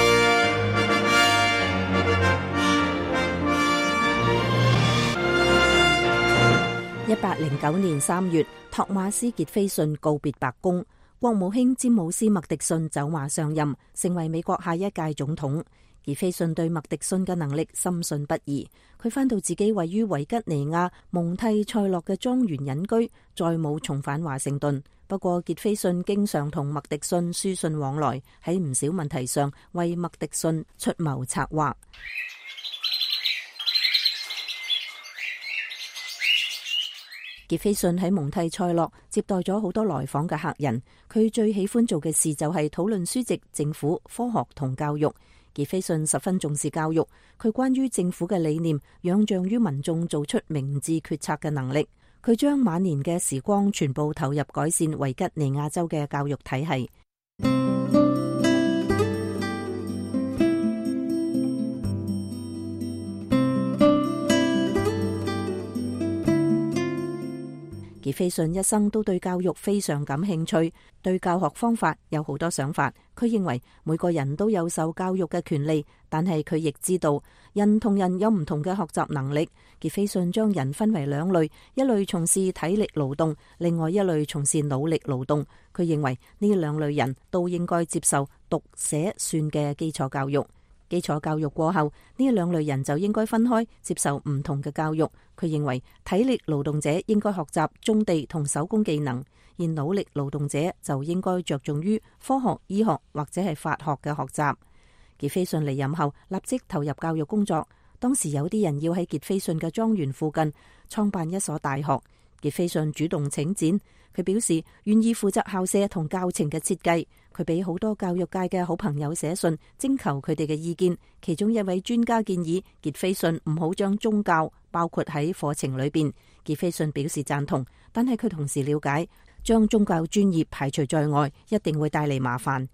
1809年3月，托馬斯傑斐遜告別白宮，國務卿詹姆斯麥迪遜走馬上任，成為美國下一屆總統。傑斐遜對麥迪遜嘅能力深信不疑，佢返到自己位於維吉尼亞蒙蒂塞洛嘅莊園隱居，再冇重返華盛頓。不過傑斐遜經常同麥迪遜書信往來，喺唔少問題上為麥迪遜出謀策劃。傑斐遜喺蒙蒂塞洛接待咗好多來訪嘅客人，佢最喜歡做嘅事就係討論書籍、政府、科學同教育。傑斐遜十分重視教育，佢關於政府嘅理念仰仗於民眾做出明智決策嘅能力。佢將晚年嘅時光全部投入改善維吉尼亞州嘅教育體系。傑斐遜一生都對教育非常感興趣，對教學方法有好多想法。佢認為每個人都有受教育嘅權利，但係佢亦知道人同人有唔同嘅學習能力。傑斐遜將人分為兩類，一類從事體力勞動，另外一類從事腦力勞動。佢認為呢兩類人都應該接受讀寫算嘅基礎教育。基礎教育過後，呢兩類人就應該分開接受唔同嘅教育。佢認為體力勞動者應該學習種地同手工技能，而腦力勞動者就應該着重於科學、醫學或者係法學嘅學習。傑斐遜離任後立即投入教育工作。當時有啲人要喺傑斐遜嘅莊園附近創辦一所大學，傑斐遜主動請戰。佢表示願意負責校舍同教程嘅設計。佢俾好多教育界嘅好朋友寫信，徵求佢哋嘅意見。其中一位專家建議傑斐遜唔好將宗教包括喺課程裏邊。傑斐遜表示贊同，但係佢同時了解將宗教專業排除在外一定會帶嚟麻煩。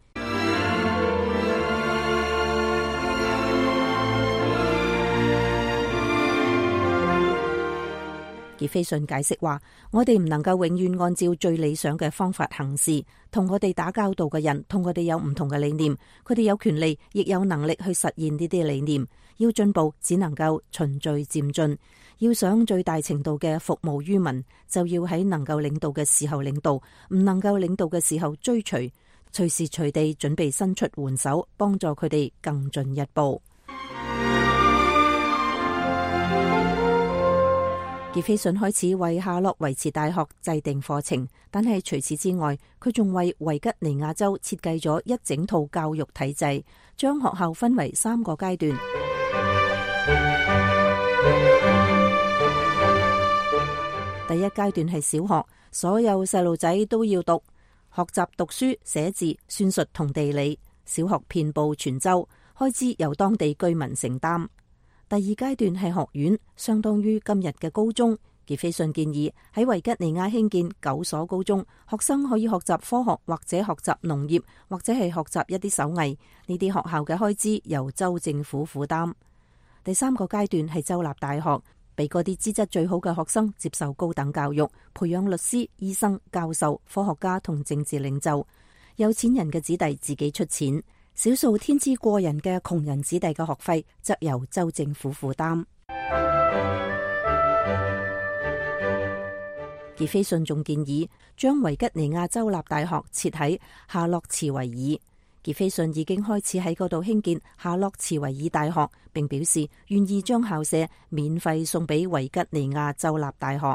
傑斐遜解釋話，我哋唔能夠永遠按照最理想嘅方法行事。同我哋打交道嘅人同我哋有唔同嘅理念，佢哋有權利亦有能力去實現呢啲理念。要進步只能夠循序漸進，要想最大程度嘅服務於民，就要喺能夠領導嘅時候領導，唔能夠領導嘅時候追隨，隨時隨地準備伸出援手，幫助佢哋更進一步。傑斐遜開始為夏洛維茨大學制定課程，但係除此之外，佢仲為維吉尼亞州設計咗一整套教育體制，將學校分為3個階段。第一階段係小學，所有細路仔都要讀，學習讀書、寫字、算術同地理。小學遍佈全州，開支由當地居民承擔。第二階段係學院，相當於今日嘅高中。傑斐遜建議喺維吉尼亞興建9所高中，學生可以學習科學或者學習農業，或者係學習一啲手藝。呢啲學校嘅開支由州政府負擔。第3個階段係州立大學，俾嗰啲資質最好嘅學生接受高等教育，培養律師、醫生、教授、科學家同政治領袖。有錢人嘅子弟自己出錢。少數天資過人嘅窮人子弟嘅學費則由州政府負擔。傑斐遜仲建議將維吉尼亞州立大學設喺夏洛茨維爾。傑斐遜已經開始喺嗰度興建夏洛茨維爾大學，並表示願意將校舍免費送俾維吉尼亞州立大學。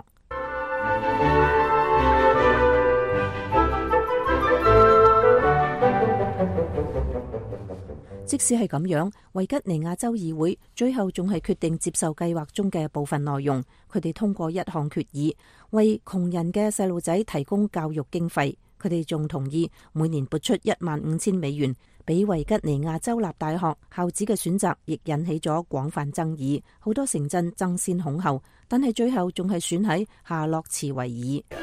即使係咁樣，維吉尼亞州議會最後仲係決定接受計劃中嘅部分內容。佢哋通過一項決議，為窮人嘅細路仔提供教育經費。佢哋仲同意每年撥出$15,000俾維吉尼亞州立大學。校址嘅選擇亦引起咗廣泛爭議，好多城鎮爭先恐後，但係最後仲係選喺夏洛茨維爾。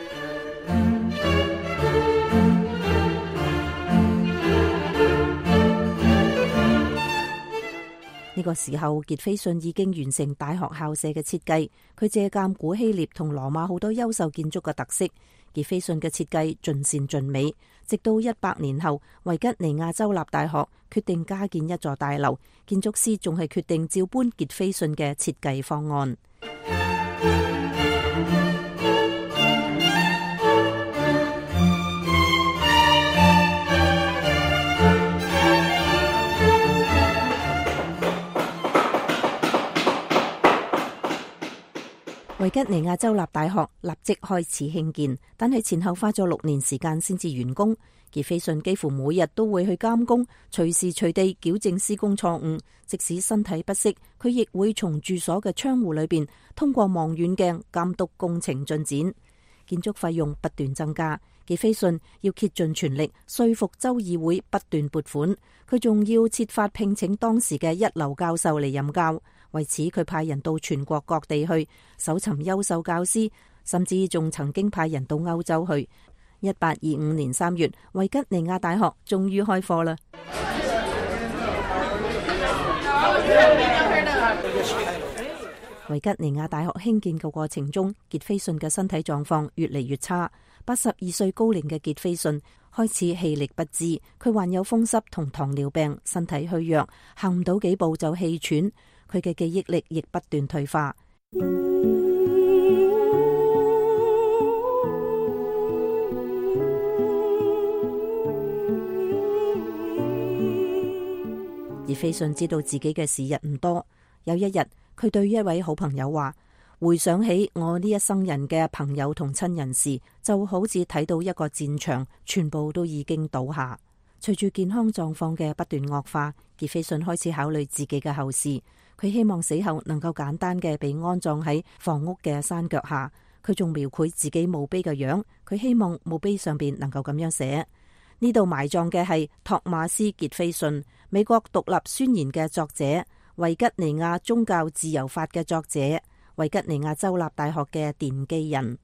呢個時候，傑斐遜已經完成大學校舍嘅設計。佢借鑑古希臘同羅馬好多優秀建築嘅特色。傑斐遜嘅設計盡善盡美，直到100年後，維吉尼亞州立大學決定加建一座大樓，建築師仲係決定照搬傑斐遜嘅設計方案。維吉尼亞州立大學立即開始興建，但係前後花咗6年時間先至完工。傑斐遜幾乎每日都會去監工，隨時隨地矯正施工錯誤。即使身體不適，佢亦會從住所嘅窗戶裏邊通過望遠鏡監督工程進展。建築費用不斷增加，傑斐遜要竭盡全力說服州議會不斷撥款。佢仲要設法聘請當時嘅一流教授嚟任教。為此，佢派人到全國各地去搜尋優秀教師，甚至仲曾經派人到歐洲去。1825年3月，維吉尼亞大學終於開課啦。維吉尼亞大學興建嘅過程中，傑斐遜嘅身體狀況越嚟越差。82歲高齡嘅傑斐遜開始氣力不支，佢患有風濕同糖尿病，身體虛弱，行唔到幾步就氣喘。佢嘅記憶力亦不斷退化。傑斐遜知道自己嘅時日唔多，有一日佢對一位好朋友話：回想起我呢一生人嘅朋友同親人時，就好似睇到一個戰場，全部都已經倒下。隨住健康狀況嘅不斷惡化，傑斐遜開始考慮自己嘅後事。佢希望死後能夠簡單嘅被安葬喺房屋嘅山腳下。佢仲描繪自己墓碑嘅樣，佢希望墓碑上邊能夠咁樣寫：呢度埋葬嘅係托馬斯·傑斐遜，美國獨立宣言嘅作者，維吉尼亞宗教自由法嘅作者，維吉尼亞州立大學嘅奠基人。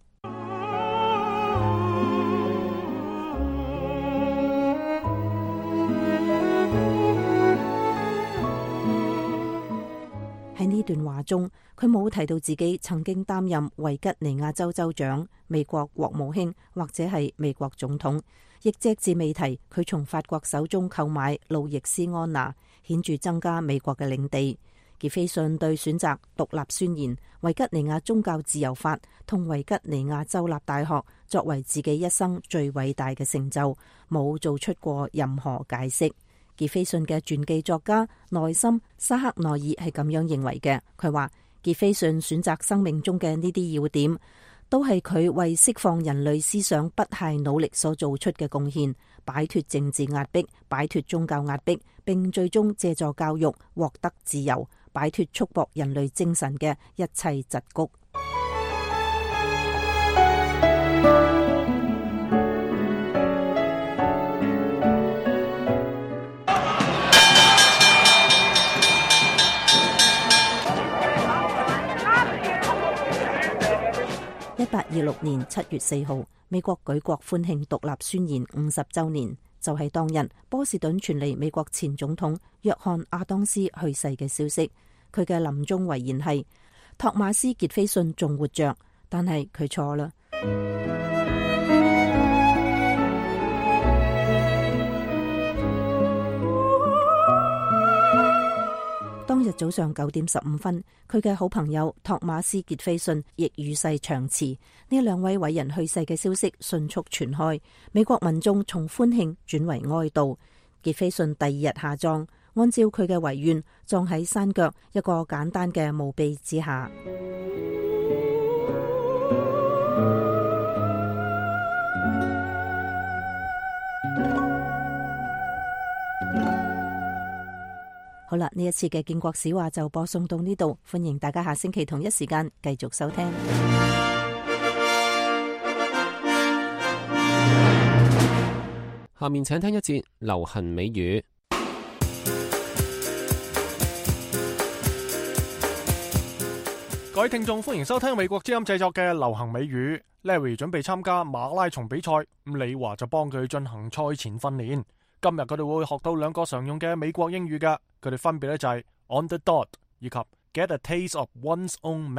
喺呢段話中，佢冇提到自己曾經擔任維吉尼亞州州長、美國國務卿或者係美國總統，亦隻字未提佢從法國手中購買路易斯安那，顯著增加美國嘅領地。傑斐遜對選擇獨立宣言、維吉尼亞宗教自由法同維吉尼亞州立大學作為自己一生最偉大嘅成就，冇做出過任何解釋。傑斐遜嘅傳記作家內森·沙克內爾係咁樣認為嘅。佢話傑斐遜選擇生命中嘅呢啲要點，都係佢為釋放人類思想不懈努力所做出嘅貢獻，擺脫政治壓迫，擺脫宗教壓迫，並最終借助教育獲得自由，擺脫束縛人類精神嘅一切桎梏。1826年7月4號，美國舉國歡慶獨立宣言50週年，就係當日波士頓傳嚟美國前總統約翰亞當斯去世嘅消息。佢嘅臨終遺言係：托馬斯傑斐遜仲活着，但係佢錯啦。當日早上9點15分，佢嘅好朋友托馬斯傑斐遜亦與世長辭。呢兩位偉人去世嘅消息迅速傳開，美國民眾從歡慶轉為哀悼。傑斐遜第二日下葬，按照佢嘅遺願，葬喺山腳一個簡單嘅墓碑之下。 好啦，呢一次嘅建國史話就播送到呢度，歡迎大家下星期同一時間繼續收聽。 下面請聽一節流行美語。 各位聽眾，歡迎收聽美國之音製作嘅流行美語。Larry 準備參加馬拉松比賽，咁李華就幫佢進行賽前訓練。今日佢哋會學到兩個常用嘅美國英語㗎，佢哋分別咧就係 on the dot 以及 get a taste of one's own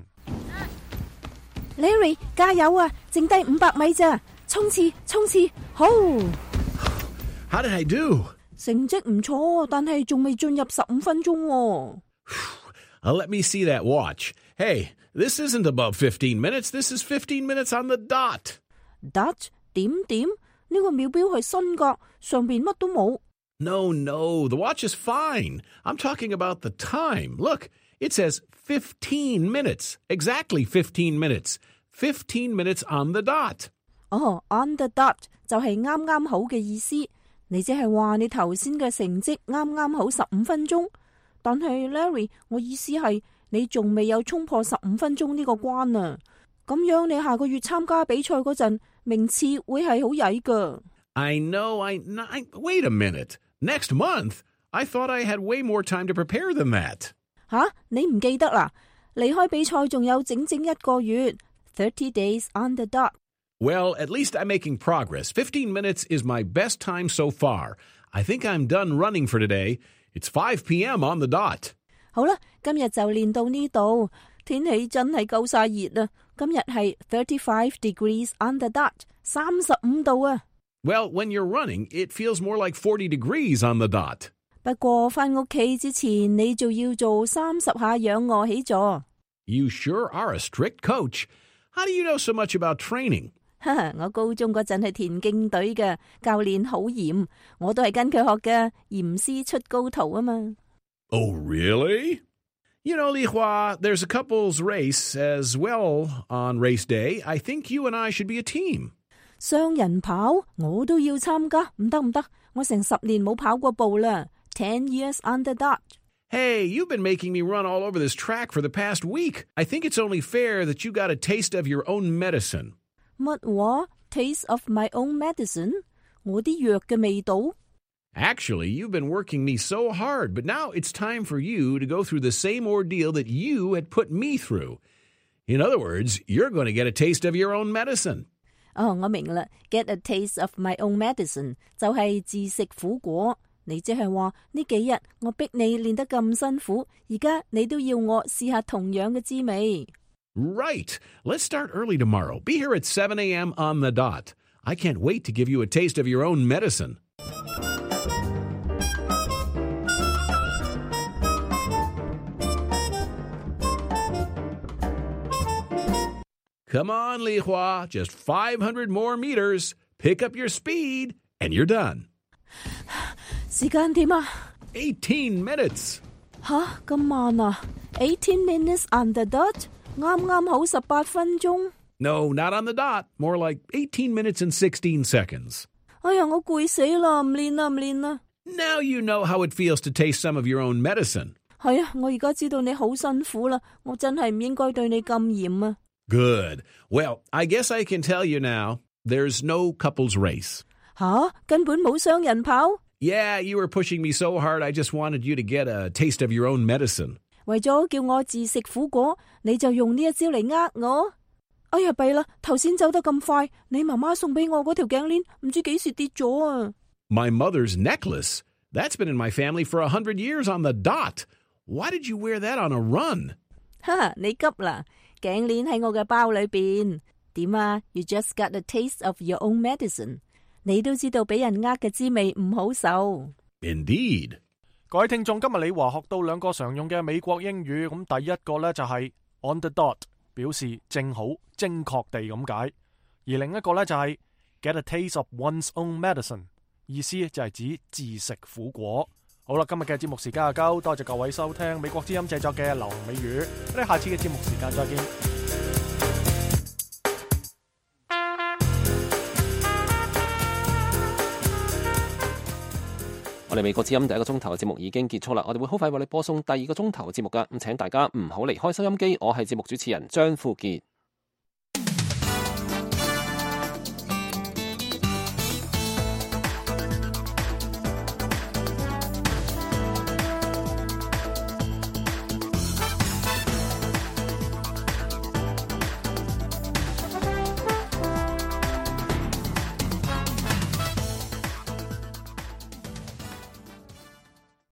medicine。Larry 加油啊！剩低500米咋，衝刺衝刺，好！ How did I do? 成績唔錯，但係仲未進入15分鐘喎。 Let me see that watch. Hey, this isn't about 15 minutes. This is 15 minutes on the dot. Dot 點點呢個秒錶係新㗎，上邊乜都冇。 No, the watch is fine. I'm talking about the time. Look, it says 15 minutes. Exactly 15 minutes. 15 minutes on the dot. On the dot 就係啱啱好嘅意思。你即係話你頭先嘅成績啱啱好15分鐘，但係 Larry， 我意思係你仲未有衝破15分鐘呢個關啊！咁樣你下個月參加比賽嗰陣，名次會係好曳噶。 I know. Wait a minute. Next month, I thought I had way more time to prepare than that. 吓，你唔記得啦？離開比賽仲有整整1個月 ，30 days on the dot. Well, at least I'm making progress. 15 minutes is my best time so far. I think I'm done running for today. It's 5 p.m. on the dot. 好啦，今日就練到呢度。天氣真係夠晒熱啦！今日係35 degrees on the dot， 35度啊。 Well, when you're running, it feels more like 40 degrees on the dot. 不過返屋企之前，你就要做30下仰卧起坐。 You sure are a strict coach. How do you know so much about training? 我高中嗰陣係田徑隊嘅，教練好嚴，我都係跟佢學嘅，嚴師出高徒啊嘛。 Oh, really? You know, Li Hua, there's a couples race as well on race day. I think you and I should be a team. 雙人跑我都要參加，唔得，我成10年冇跑過步啦。10 years on the dot. Hey, you've been making me run all over this track for the past week. I think it's only fair that you got a taste of your own medicine. 乜話 ？Taste of my own medicine？ 我啲藥嘅味道？ Actually, you've been working me so hard, but now it's time for you to go through the same ordeal that you had put me through. In other words, you're going to get a taste of your own medicine. 我明啦 ，get a taste of my own medicine 就係自食苦果。你即係話呢幾日我逼你練得咁辛苦，而家你都要我試下同樣嘅滋味。 Right. Let's start early tomorrow. Be here at 7 a.m. on the dot. I can't wait to give you a taste of your own medicine. Come on, Li Hua. Just 500 more meters. Pick up your speed, and you're done. 時間點啊 ？18 minutes. 吓，咁慢啊？18 minutes on the dot？啱啱好18分鐘。 No, not on the dot. More like 18 minutes and 16 seconds. 哎呀，我攰死啦，唔練啦。 Now you know how it feels to taste some of your own medicine. 係啊，我而家知道你好辛苦啦，我真係唔應該對你咁嚴啊。 Good. Well, I guess I can tell you now, there's no couples race. 吓，根本冇雙人跑。 Yeah, you were pushing me so hard, I just wanted you to get a taste of your own medicine. 為咗叫我自食苦果，你就用呢一招嚟呃我。哎呀，弊啦！頭先走得咁快，你媽媽送俾我嗰條頸鏈唔知幾時跌咗啊。 My mother's necklace? That's been in my family for 100 years on the dot. Why did you wear that on a run? 哈，你急啦！頸鏈喺我嘅包裏邊。點啊 ？You just got a taste of your own medicine. 你都知道俾人呃嘅滋味唔好受。 Indeed. 各位聽眾，今日李華學到兩個常用嘅美國英語，咁第一個呢就係 on the dot， 表示正好、精確地咁解；而另一個呢就係 get a taste of one's own medicine， 意思就係指自食苦果。好啦，今日嘅節目時間就夠，多謝各位收聽美國之音製作嘅流行美語，我哋下次嘅節目時間再見。 我我哋美國之音第一個鐘頭嘅節目已經結束啦，我哋會好快為你播送第二個鐘頭嘅節目噶，咁請大家唔好離開收音機。我係節目主持人張富傑。